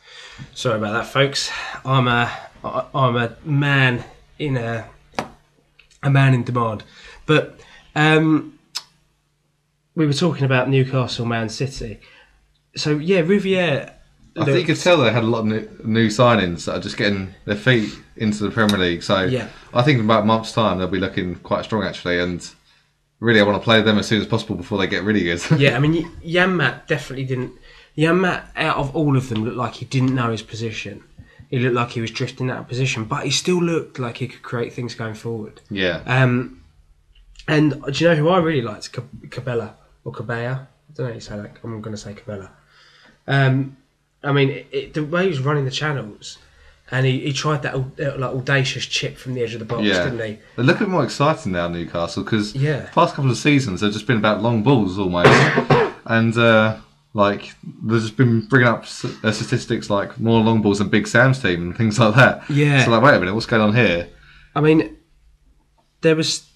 Sorry about that, folks. I'm a I- I'm a man in a a man in demand. But um, we were talking about Newcastle, Man City. So yeah, Riviere. I think you could tell they had a lot of new, new signings that are just getting their feet into the Premier League. So Yeah. I think in about a month's time they'll be looking quite strong actually, and really I want to play them as soon as possible before they get really good. Yeah, I mean, Y- Yanmat definitely didn't. Yanmat, out of all of them, looked like he didn't know his position. He looked like he was drifting out of position, but he still looked like he could create things going forward. yeah. Um, and do you know who I really liked? Ca- Cabela or Cabella? I don't know how you say that. I'm going to say Cabela. Um, I mean, it, it, the way he was running the channels, and he, he tried that au- uh, like audacious chip from the edge of the box, Yeah. didn't he? They're looking more exciting now, Newcastle, because Yeah. the past couple of seasons they've just been about long balls almost, and uh, like they've just been bringing up s- uh, statistics like more long balls than Big Sam's team and things like that. Yeah. So like, wait a minute, what's going on here? I mean, there was.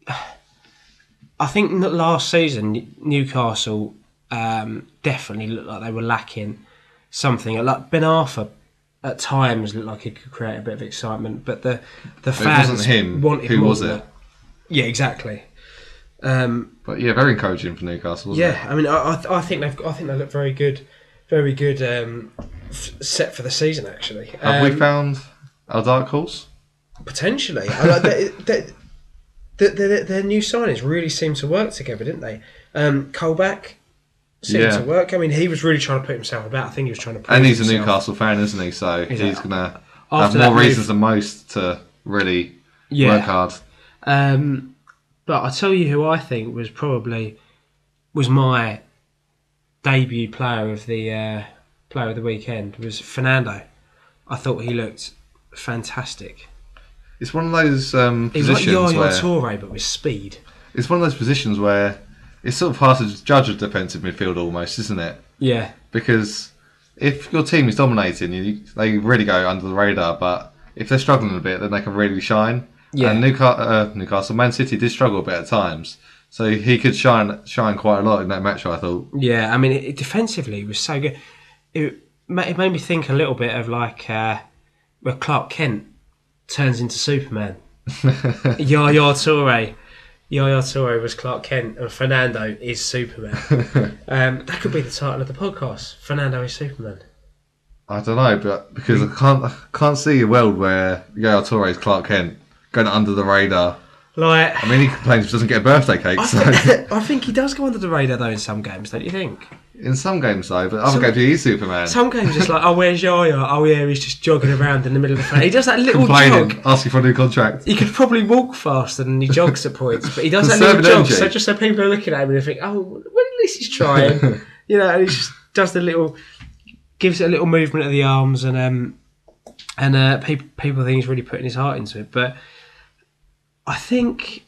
I think that last season Newcastle um, definitely looked like they were lacking something. Like Ben Arthur at times looked like he could create a bit of excitement, but the the It fans wasn't him. wanted Who more was than it? that. Yeah, exactly. Um, But yeah, very encouraging for Newcastle. Wasn't yeah, I mean, I, I, th- I think they've I think they look very good, very good um, f- set for the season. Actually, it? Have um, we found our dark horse? Potentially. I like they, they, the, the, their new signings really seemed to work together, didn't they? Um, Colback seemed Yeah. to work. I mean, he was really trying to put himself about. I think he was trying to prove And he's a himself. Newcastle fan, isn't he? So he's Exactly. gonna have After more that reasons move- than most to really Yeah. work hard. Um, but I tell you who I think was probably was my debut player of the uh, player of the weekend was Fernando. I thought he looked fantastic. It's one of those um, He was like positions Yaya where Toure, but with speed. it's one of those positions where it's sort of hard to judge a defensive midfield almost, isn't it? Yeah, Because if your team is dominating, you, they really go under the radar. But if they're struggling a bit, then they can really shine. Yeah. And Newcastle, uh, Newcastle, Man City did struggle a bit at times, so he could shine shine quite a lot in that match. I thought. yeah. I mean, it, it defensively was so good. It, ma- it made me think a little bit of like uh, where Clark Kent turns into Superman. Yaya Toure Yaya Toure was Clark Kent and Fernando is Superman. um, that could be the title of the podcast. Fernando is Superman. I don't know, but because I can't, I can't see a world where Yaya Toure is Clark Kent going under the radar. Like, I mean, he complains he doesn't get a birthday cake. I, So. th- I think he does go under the radar though in some games, don't you think? In some games, though, but other Some- games he's Superman. Some games it's like, oh, where's Yaya? Oh yeah, he's just jogging around in the middle of the front. He does that little Complaining, jog. asking for a new contract. He could probably walk faster than he jogs at points, but he does that Conservative little jog. energy. So just so people are looking at him and they think, oh, well, at least he's trying. You know, and he just does the little, gives it a little movement of the arms, and um, and uh, people people think he's really putting his heart into it. But I think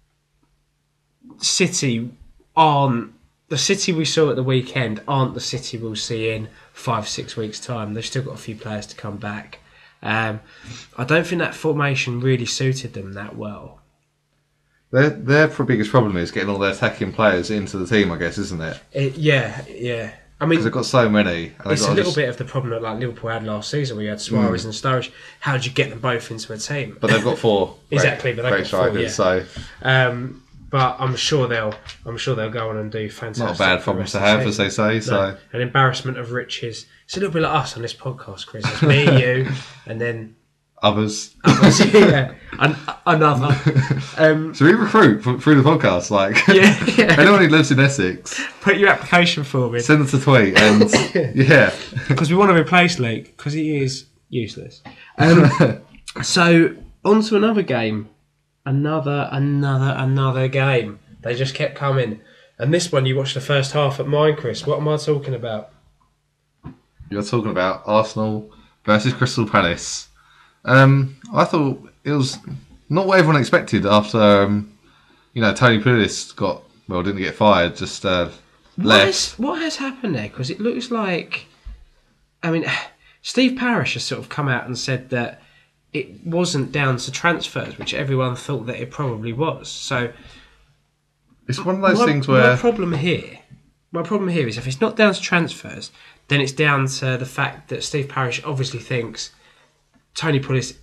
City aren't the City we saw at the weekend aren't the City we'll see in five six weeks time. They've still got a few players to come back. Um, I don't think that formation really suited them that well. Their their biggest problem is getting all their attacking players into the team, I guess, isn't it? It, yeah, yeah. I mean, Because they've got so many. And it's they've a got little just, bit of the problem that like Liverpool had last season, where you had Suarez Mm. and Sturridge. How do you get them both into a team? But they've got four. Exactly, great, but they've great got four, strikers, yeah. so Um, but I'm sure they'll, I'm sure they'll go on and do fantastic. not a bad for the problem rest to of the have, as season. they say. So No, an embarrassment of riches. It's a little bit like us on this podcast, Chris. It's me, you, and then others. others. yeah, and another. Um, So we recruit f- through the podcast. Like yeah, yeah. anyone who lives in Essex, Put your application form in send us a tweet, and yeah, because we want to replace Luke because he is useless. Um, so on to another game, another, another, another game. They just kept coming, and this one you watched the first half at mine, Chris. What am I talking about? you're talking about Arsenal versus Crystal Palace. Um, I thought it was not what everyone expected after um, you know Tony Pulis got well didn't get fired, just uh, What left. has, what has happened there? Because it looks like, I mean, Steve Parish has sort of come out and said that it wasn't down to transfers, which everyone thought that it probably was. So It's one of those my, things my where problem here, my problem here is if it's not down to transfers, then it's down to the fact that Steve Parish obviously thinks Tony Pulis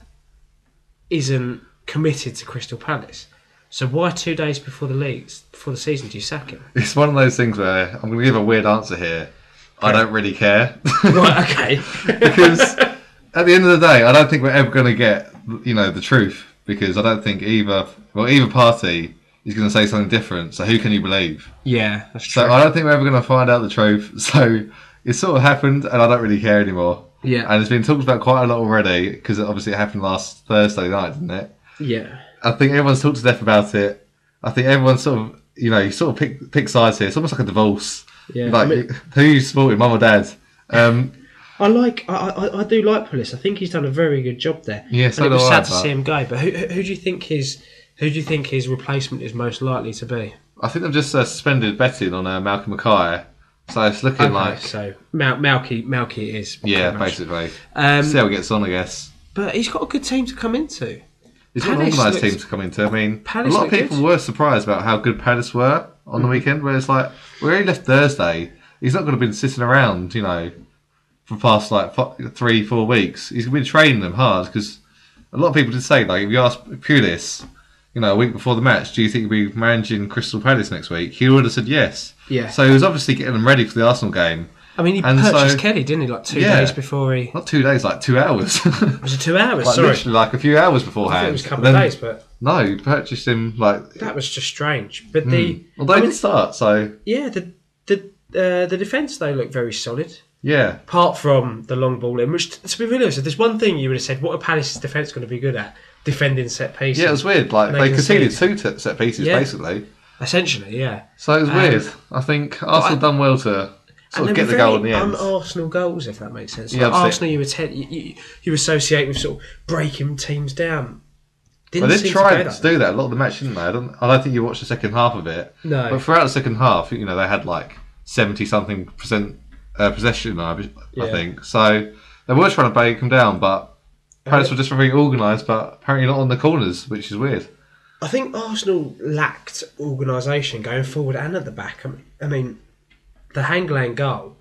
isn't committed to Crystal Palace. So why two days before the leagues, before the season, do you sack him? it's one of those things where I'm going to give a weird answer here. I don't really care. Right, okay. Because at the end of the day, I don't think we're ever going to get, you know, the truth. Because I don't think either, well, either party is going to say something different. So who can you believe? Yeah, that's true. So I don't think we're ever going to find out the truth. So it sort of happened, and I don't really care anymore. Yeah. And it's been talked about quite a lot already because obviously it happened last Thursday night, didn't it? Yeah. I think everyone's talked to death about it. I think everyone's sort of, you know, you sort of pick pick sides here. It's almost like a divorce. Yeah. Like, I, mean, who you supporting, mum or dad? Um, I like, I, I, I do like Pulis. I think he's done a very good job there. Yeah, so and it was do I, sad to but- see him go. But who, who, who do you think his, who do you think his replacement is most likely to be? I think they've just uh, suspended betting on uh, Malcolm Mackay. So it's looking Okay, like, so Mal, Malky, Malky it is. yeah, pretty much. basically. Um, See how it gets on, I guess. but he's got a good team to come into. It's got an Palace organised looks- team to come into. I mean, Palace a lot of look people good. were surprised about how good Palace were on the Mm. weekend. Where it's like, where he left Thursday, he's not going to be sitting around, you know, for the past like f- three, four weeks. He's been training them hard because a lot of people did say, like, if you ask Pulis, you know, a week before the match, do you think he'll be managing Crystal Palace next week? He would have said yes. Yeah. So he was obviously getting them ready for the Arsenal game. I mean, he And purchased so- Kelly, didn't he? Like two Yeah. days before he. Not two days, like two hours. Was it two hours? like Sorry. literally like a few hours I beforehand. thought it was a couple Then- of days, but No, you purchased him like. that was just strange. But the. Mm. Well, they I mean, did start, so yeah, the the uh, the defence though looked very solid. yeah. Apart from the long ball in, which to be really honest, if there's one thing you would have said, what are Palace's defence going to be good at? Defending set pieces. Yeah, it was weird. Like And they they conceded conceded. two t- set pieces Yeah. basically, Essentially, yeah. so it was Um, weird. I think Arsenal I- done well to sort of they get were the goal in very the end. Un-Arsenal goals, if that makes sense. Yeah, Like I've seen- Arsenal, you, attend, you, you you associate with sort of breaking teams down. But Didn't they seem did to try go to that do that a lot of the match, didn't they? I don't, I don't think you watched the second half of it. No. But throughout the second half, you know, they had like seventy something percent uh, possession. I, I Yeah. think so. They were trying to break them down, but Palace Uh, were just very organised, but apparently not on the corners, which is weird. I think Arsenal lacked organisation going forward and at the back. I mean, I mean the Hangland goal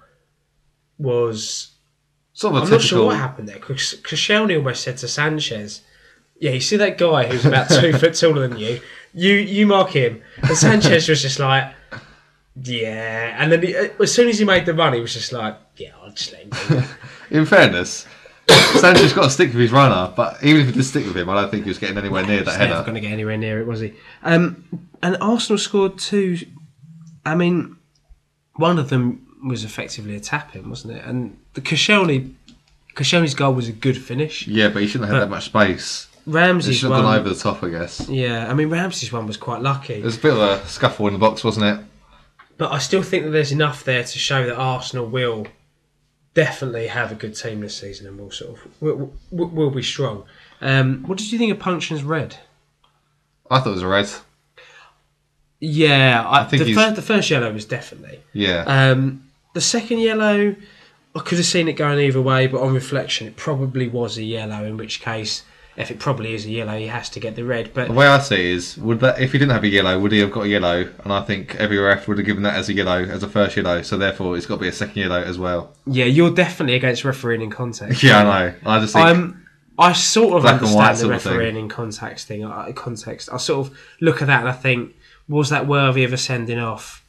was... Sort of a I'm not typical. sure what happened there, because Koscielny almost said to Sanchez, yeah, you see that guy who's about two foot taller than you, You you mark him. And Sanchez was just like, yeah. And then he, as soon as he made the run, he was just like, yeah, I'll just let him do it. In fairness, Sanchez got to stick with his runner, but even if he did stick with him, I don't think he was getting anywhere near that He's header. never going to get anywhere near it, was he? Um, and Arsenal scored two. I mean, one of them was effectively a tap-in, wasn't it? And the Koscielny, Koscielny's goal was a good finish. Yeah, but he shouldn't have had that much space. It Ramsey's should have one, gone over the top, I guess. yeah, I mean Ramsey's one was quite lucky, There's a bit of a scuffle in the box, wasn't it? but I still think that there's enough there to show that Arsenal will definitely have a good team this season and will sort of will, will, will be strong. Um, what did you think of Punction's red? I thought it was a red. Yeah, I, I think the, he's- fir- the first yellow was definitely. Yeah. Um, the second yellow, I could have seen it going either way, but on reflection, it probably was a yellow. In which case, if it probably is a yellow, he has to get the red. But The way I see it is, would that if he didn't have a yellow, would he have got a yellow? And I think every ref would have given that as a yellow, as a first yellow. So therefore, it's got to be a second yellow as well. yeah, you're definitely against refereeing in context. Yeah, I know. I just think I'm. I sort of Black and white understand the sort of thing. refereeing in context thing. uh, Context. I sort of look at that and I think, was that worthy of a sending off?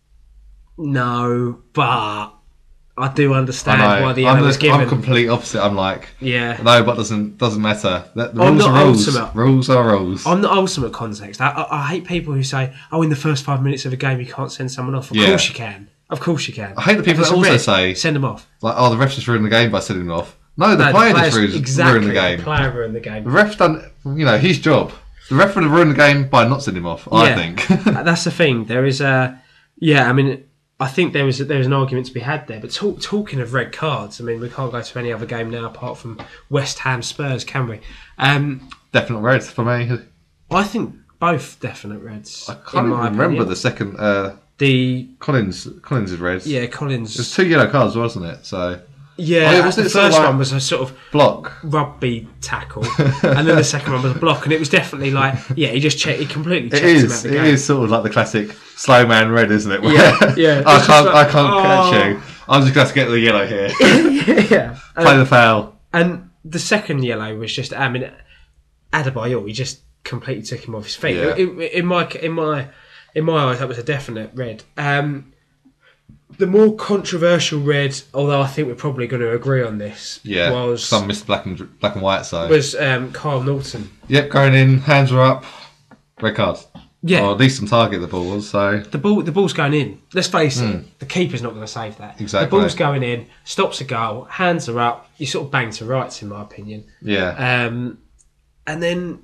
No, but I do understand I know. why the yellow I'm, was the, given. I'm complete opposite. I'm like, yeah. no, but doesn't doesn't matter. The, the I'm rules not are rules. ultimate. Rules are rules. On the ultimate context, I, I, I hate people who say, "Oh, in the first five minutes of a game, you can't send someone off." Of Yeah. course you can. Of course you can. I hate the people If it's that a also red, say- send them off. Like, oh, the ref just ruined the game by sending him off. No, the No, player players- just ruined, exactly, ruined the game. The player ruined the game. The ref done, you know, his job. The ref would have ruined the game by not sending him off. I Yeah. think. That's the thing. There is a, yeah. I mean, I think there was there was an argument to be had there. But talk, talking of red cards, I mean, we can't go to any other game now apart from West Ham Spurs, can we? Um, Definite red for me. I think both definite reds. I in can't my even remember opinion. the second. Uh, the Collins, Collins is red. yeah Collins. There's two yellow cards, wasn't it? So Yeah, Oh, yeah, wasn't the it sort of first like- one was a sort of block. rugby tackle, and then the second one was a block, and it was definitely like, yeah, he just checked, he completely It checked him out is. the It game. is sort of like the classic slow man red, isn't it? Where Yeah, yeah. I It's can't. just I like, can't oh. catch you. I'm just going to get the yellow here. yeah, Play and, the foul. and the second yellow was just, I mean, Adebayor, he just completely took him off his feet. Yeah. In, in my in my in my eyes, that was a definite red. Um, the more controversial red, although I think we're probably going to agree on this, Yeah. was Some missed black and black and white. So was um, Kyle Norton. yep, going in. Hands were up. Red card. Yeah. Or at least on target the ball was. So The ball, the ball's going in. Let's face it, the keeper's not going to save that. Exactly. The ball's going in, stops a goal, hands are up. You sort of bang to rights, in my opinion. yeah. Um, and then,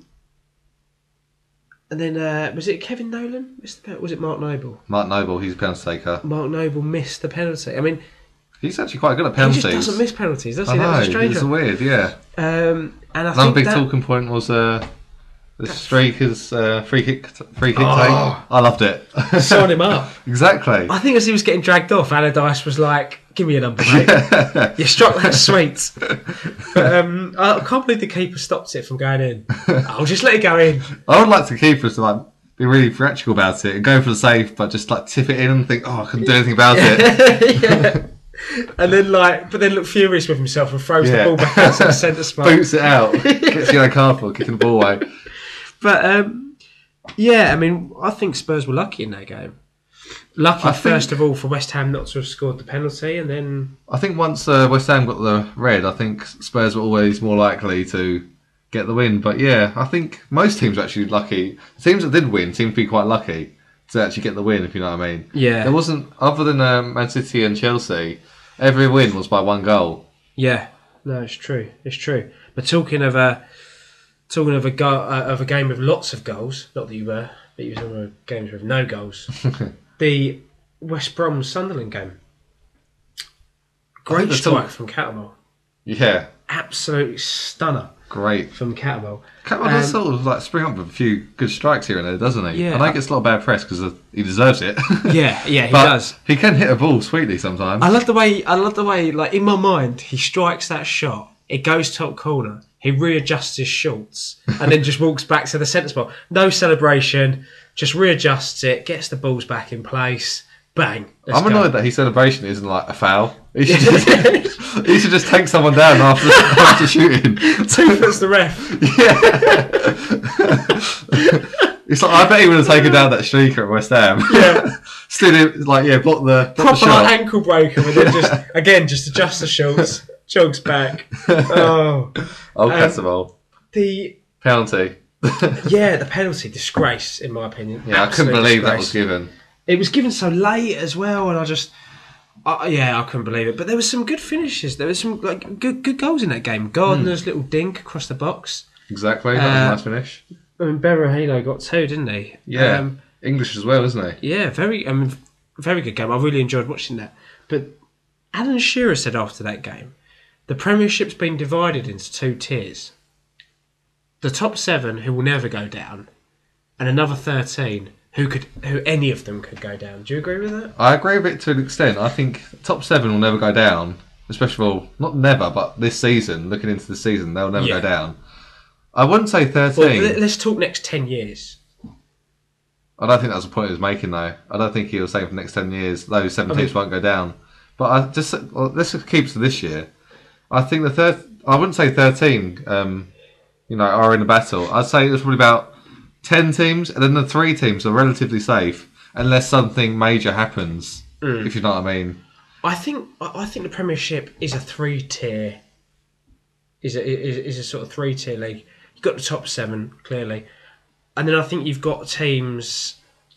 and then uh, was it Kevin Nolan? Missed the pen- Was it Mark Noble? Mark Noble, he's a penalty taker. Mark Noble missed the penalty. I mean, He's actually quite good at he penalties. just doesn't miss penalties, does I he? That was a know. strange It's one. weird. Yeah. Um, and I Another think big that, talking point was uh, the strikers uh, free kick free kick Oh. take. I loved it. sign him up. Exactly. I think as he was getting dragged off, Allardyce was like, "Give me a number, mate. You struck that sweet." But, um, I I can't believe the keeper stopped it from going in. I'll just let it go in. I would like the keepers to like be really theatrical about it and go for the save, but just like tip it in and think, "Oh, I couldn't do anything about it." yeah. And then like, but then look furious with himself and throws Yeah. the ball back out to the centre spot. Boots it out, gets the yellow card for kicking the ball away. But um, yeah, I mean, I think Spurs were lucky in that game. Lucky I first think- of all for West Ham not to have scored the penalty, and then I think once uh, West Ham got the red, I think Spurs were always more likely to get the win. But yeah, I think most teams are actually lucky. The teams that did win seem to be quite lucky to actually get the win, if you know what I mean. Yeah. There wasn't, other than um, Man City and Chelsea, every win was by one goal. yeah, no, it's true, it's true. But talking of a talking of a go, uh, of a game with lots of goals, not that you were, but you were talking about games with no goals. The West Brom Sunderland game. Great that's strike all- from Catamol. Yeah, Absolute stunner great. from Catamol. Cameron does Um, sort of like spring up with a few good strikes here and there, doesn't he? Yeah. I know he gets a lot of bad press because he deserves it. Yeah, yeah, he but does. He can hit a ball sweetly sometimes. I love the way I love the way like in my mind he strikes that shot. It goes top corner. He readjusts his shorts and then just walks back to the centre spot. No celebration. Just readjusts it. Gets the balls back in place. Bang. Let's I'm go. annoyed that his celebration isn't like a foul. He should just, he should just take someone down after after shooting. Two puts the ref. Yeah. It's like I bet he would have taken down that striker at West Ham. Yeah. Stood in, like yeah, block the block the Proper shot. ankle breaker, and then just again just adjust the shorts, jogs back. Oh, Oh, Um, Cassavol. the Penalty. yeah, the penalty disgrace in my opinion. Yeah, I couldn't Absolute believe that disgrace. was given. It was given so late as well, and I just, I yeah, I couldn't believe it. But there was some good finishes. There was some like good good goals in that game. Gardner's little dink across the box. Exactly, that Uh, was a nice finish. I mean, Berahino got two, didn't he? Yeah, Um, English as well, isn't he? yeah, very. I mean, very good game. I really enjoyed watching that. But Alan Shearer said after that game, the Premiership's been divided into two tiers. The top seven, who will never go down, and another thirteen, who could, who any of them could go down. Do you agree with that? I agree with it to an extent. I think top seven will never go down, especially well, not never, but this season. Looking into the season, they'll never Yeah. go down. I wouldn't say Well, thirteen. let- let's talk next ten years. I don't think that's the point he was making, though. I don't think he was saying for the next ten years those seven I mean- teams won't go down. But I just well, let's just keep to this year. I think the third. I wouldn't say thirteen. Um, you know, are in a battle. I'd say it was probably about ten teams, and then the three teams are relatively safe unless something major happens. Mm. If you know what I mean. I think I I think the Premiership is a three tier. Is a is, is a sort of three tier league. You've got the top seven clearly, and then I think you've got teams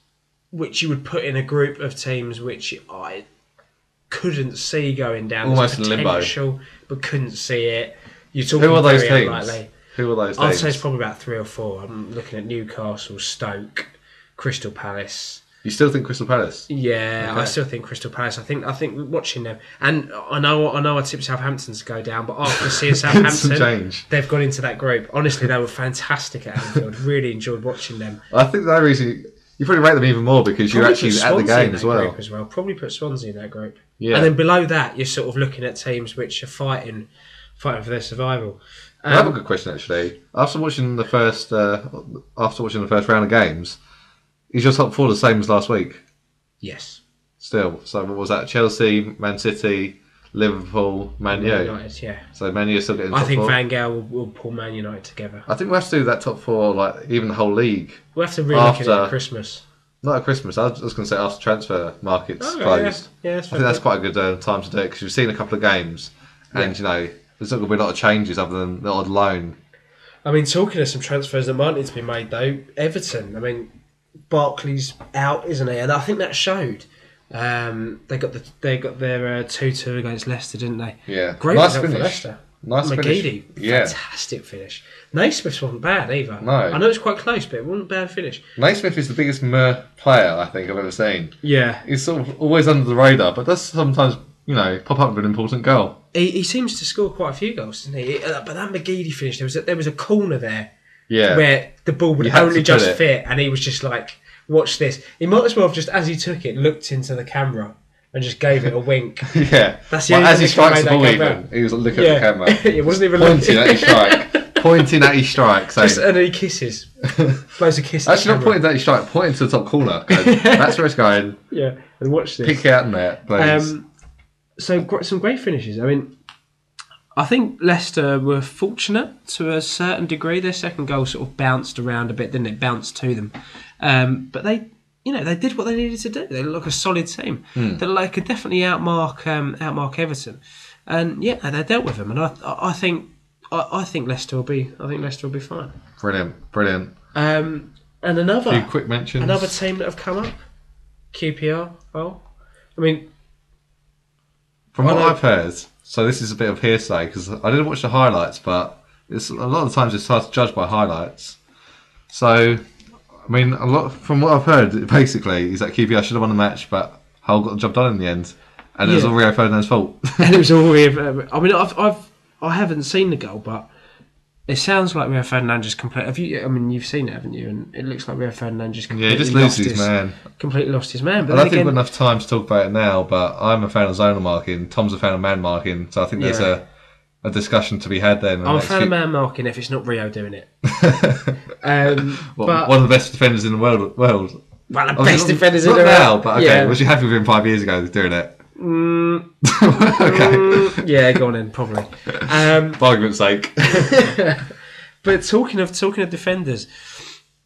which you would put in a group of teams which I couldn't see going down. There's Almost in limbo. potential, but couldn't see it. You're talking Who are those very teams? unlikely. Who are those I'd teams? say it's probably about three or four. I'm looking at Newcastle, Stoke, Crystal Palace. You still think Crystal Palace? Yeah, I Okay. still think Crystal Palace. I think I think watching them, and I know I know I tipped Southampton to go down, but after seeing Some Southampton, change. they've gone into that group. Honestly, they were fantastic at Anfield. Really enjoyed watching them. I think the only reason you probably rate them even more because you're Probably actually put at the Swansea in game that as well. Group as well. Probably put Swansea in that group. Yeah. And then below that, you're sort of looking at teams which are fighting, fighting for their survival. I have a Um, good question actually. After watching the first, uh, after watching the first round of games, is your top four the same as last week? yes. Still, so what was that? Chelsea, Man City, Liverpool, Man U. United, yeah. So Man U still getting top I think four. Van Gaal will, will pull Man United together. I think we have to do that top four, like even the whole league. We'll have to relook at it After- at Christmas. Not at Christmas. I was just going to say after transfer markets Oh, closed. yeah, yeah, that's I think that's fair. quite a good uh, time to do it because we've seen a couple of games, and Yeah. you know there's not going to be a lot of changes other than the odd loan. I mean, talking of some transfers that might need to be made, though, Everton. I mean, Barkley's out, isn't he? And I think that showed. Um, they got the they got their uh, two two against Leicester, didn't they? Yeah, Great nice result finish. for Leicester. Nice McGeady, finish. Yeah, fantastic finish. Naismith wasn't bad either. No. I know it's quite close, but it wasn't a bad finish. Naismith is the biggest Mer player I think I've ever seen. Yeah, He's sort of always under the radar, but does sometimes you know pop up with an important goal. he, he seems to score quite a few goals, doesn't he? Uh, But that McGeady finish, there was a, there was a corner there Yeah, where the ball would You had to only put just it. fit, and he was just like, "Watch this." He might as well have just, as he took it, looked into the camera and just gave it a wink. yeah. That's the Well, only as he thing that strikes the made ball, that even come out. he was looking Yeah, at the camera, it wasn't even pointing looking. at his strike, pointing at his strike, saying, Just, and then he kisses, blows a kiss. at Actually, the not camera. pointing at his strike, pointing to the top corner. Going, That's where it's going. Yeah, and watch this. Pick it out in there, please. Um, so gr- some great finishes. I mean, I think Leicester were fortunate to a certain degree. Their second goal sort of bounced around a bit, didn't it? Bounced to them, um, but they, you know, they did what they needed to do. They look like a solid team. Hmm. They like could definitely outmark um, outmark Everton, and yeah, they dealt with them. And I, I I think, I, I think Leicester will be. I think Leicester will be fine. Brilliant, brilliant. Um, and another A few quick mentions. another team that have come up, Q P R. Oh, I mean. From what I know- I've heard, so this is a bit of hearsay because I didn't watch the highlights, but it's a lot of the times it's hard to judge by highlights. So, I mean, a lot from what I've heard, basically, is that Q P R should have won the match, but Hull got the job done in the end, and it was Yeah. all Rio Ferdinand's fault. And it was all Rio. I mean, I've, I've, I haven't seen the goal, but it sounds like Rio Ferdinand just completely. Have you? I mean, you've seen it, haven't you? And it looks like Rio Ferdinand just yeah, completely he just lost loses his man. Completely lost his man. But I then don't think we've again, got enough time to talk about it now, but I'm a fan of zonal marking. Tom's a fan of man marking, so I think there's Yeah. a, a discussion to be had there. in the I'm a next fan of few- man marking if it's not Rio doing it. um, Well, but one of the best defenders in the world. world. well, the Obviously best not- defenders not in the now, world. but okay. Yeah. Was you happy with him five years ago doing it? Mm, okay. mm, yeah, go on then, probably. Um, For argument's sake. But talking of talking of defenders,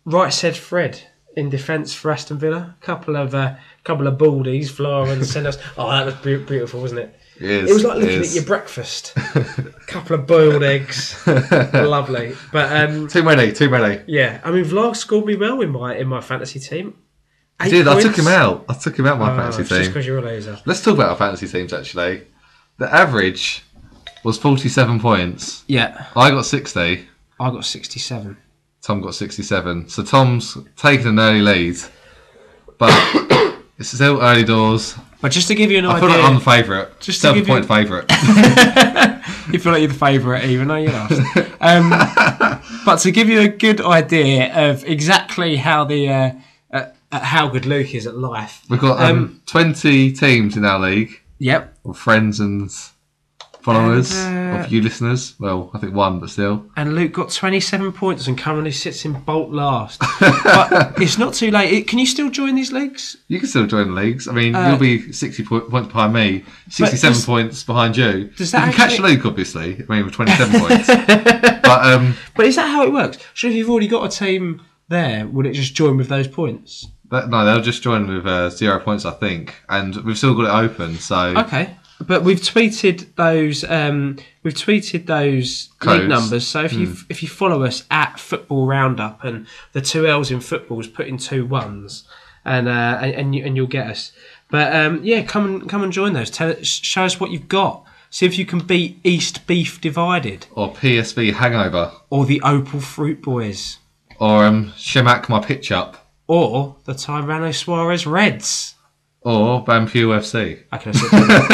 right said Fred in defence for Aston Villa. A couple of uh, couple of baldies fly and send us. Oh, that was be- beautiful, wasn't it? It is. It was like looking it at is. your breakfast. A couple of boiled eggs, lovely. But um, Too many, too many. yeah, I mean, Vlog scored me well in my in my fantasy team. I Eight did. points. I took him out. I took him out my Oh, fantasy it's just team. because you're a loser. Let's talk about our fantasy teams. Actually, the average was forty-seven points. Yeah, I got sixty. I got sixty-seven. Tom got sixty-seven. So Tom's taken an early lead, but it's still early doors. But just to give you an I idea, feel like I'm the favourite. Just to Seven give you- point favourite. you feel like you're the favourite, even though you're last. Um, but to give you a good idea of exactly how the uh, uh, uh, how good Luke is at life. We've got um, Um, twenty teams in our league, Yep. of friends and followers, And, uh, of you listeners. Well, I think one, but still. And Luke got twenty-seven points and currently sits in bolt last. But it's not too late. It- Can you still join these leagues? You can still join the leagues. I mean, Uh, you'll be sixty po- points behind me, sixty-seven does- points behind you. does that you can catch actually- Luke, obviously. I mean, with twenty-seven points. But um, But is that how it works? So if you've already got a team there, would it just join with those points? that, no, they'll just join with uh, zero points, I think. And we've still got it open, so Okay. But we've tweeted those. Um, we've tweeted those Codes. league numbers. So if you if you follow us at Football Roundup and the two L's in football is put in two ones, and uh, and and, you, and you'll get us. But um, yeah, come and come and join those. Tell show us what you've got. See if you can beat East Beef Divided or P S V Hangover, or the Opal Fruit Boys or um, Shemak My Pitch Up, or the Tyranno Suarez Reds. or Bampu F C, I can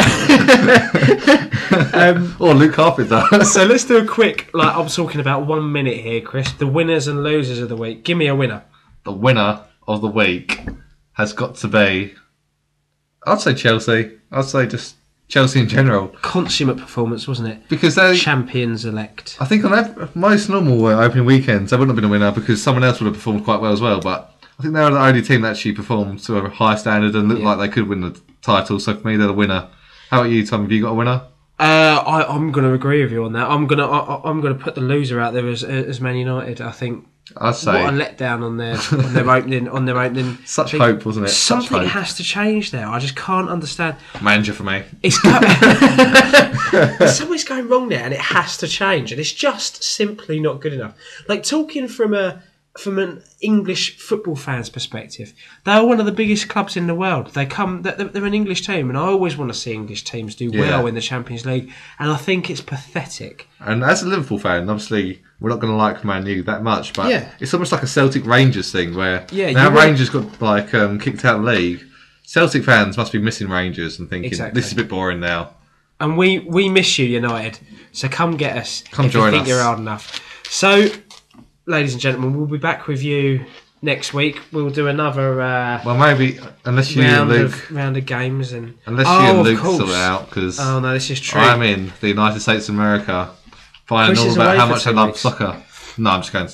say um, or Luke Carpenter. So let's do a quick, like I'm talking about one minute here, Chris. The winners and losers of the week. Give me a winner. The winner of the week has got to be, I'd say Chelsea. I'd say just Chelsea in general. Consummate performance, wasn't it? Because they, Champions elect. I think on ev- most normal uh, opening weekends, they wouldn't have been a winner because someone else would have performed quite well as well. But I think they were the only team that actually performed to a high standard and looked Yeah. like they could win the title. So for me, they're the winner. How about you, Tom? Have you got a winner? Uh, I, I'm going to agree with you on that. I'm going to I, I'm going to put the loser out there as as Man United. I think I'd say what a letdown on their on their opening on their opening. such I think hope, wasn't it? Such Something hope. has to change there. I just can't understand. Manager for me. It's go- something's going wrong there, and it has to change, and it's just simply not good enough. Like talking from a from an English football fan's perspective, they are one of the biggest clubs in the world. They come, they're, they're an English team, and I always want to see English teams do Yeah. well in the Champions League, and I think it's pathetic. And as a Liverpool fan, obviously we're not going to like Man U that much, but Yeah. it's almost like a Celtic Rangers thing where Yeah, now you want- Rangers got like um, kicked out of the league. Celtic fans must be missing Rangers and thinking Exactly. this is a bit boring now. And we, we miss you, United. So come get us Come if join you think us. you're old enough. So, ladies and gentlemen, we'll be back with you next week. We'll do another uh, Well, maybe unless you round and Luke, of round of games and unless oh, you and of Luke course. sort it out, because Oh no, this is true. I'm in the United States of America, finding Chris all is about away how for much I two love weeks. soccer. No, I'm just going to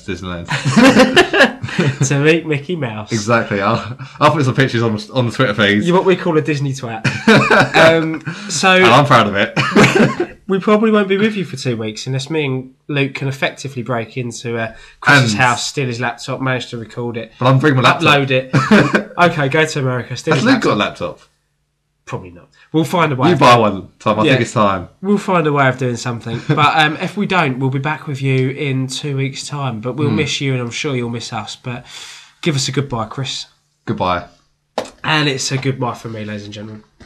Disneyland. To meet Mickey Mouse. Exactly. I'll, I'll put some pictures on on the Twitter feed. You're what we call a Disney twat. um, and so I'm proud of it. we probably won't be with you for two weeks unless me and Luke can effectively break into uh, Chris's And- house, steal his laptop, manage to record it, But I'm bringing my laptop. upload it. Okay, go to America, steal Has his Luke got a laptop. laptop? Probably not. We'll find a way. You of buy doing- one, Tom. I Yeah. think it's time. We'll find a way of doing something. But um, if we don't, we'll be back with you in two weeks' time. But we'll miss you, and I'm sure you'll miss us. But give us a goodbye, Chris. Goodbye. And it's a goodbye from me, ladies and gentlemen.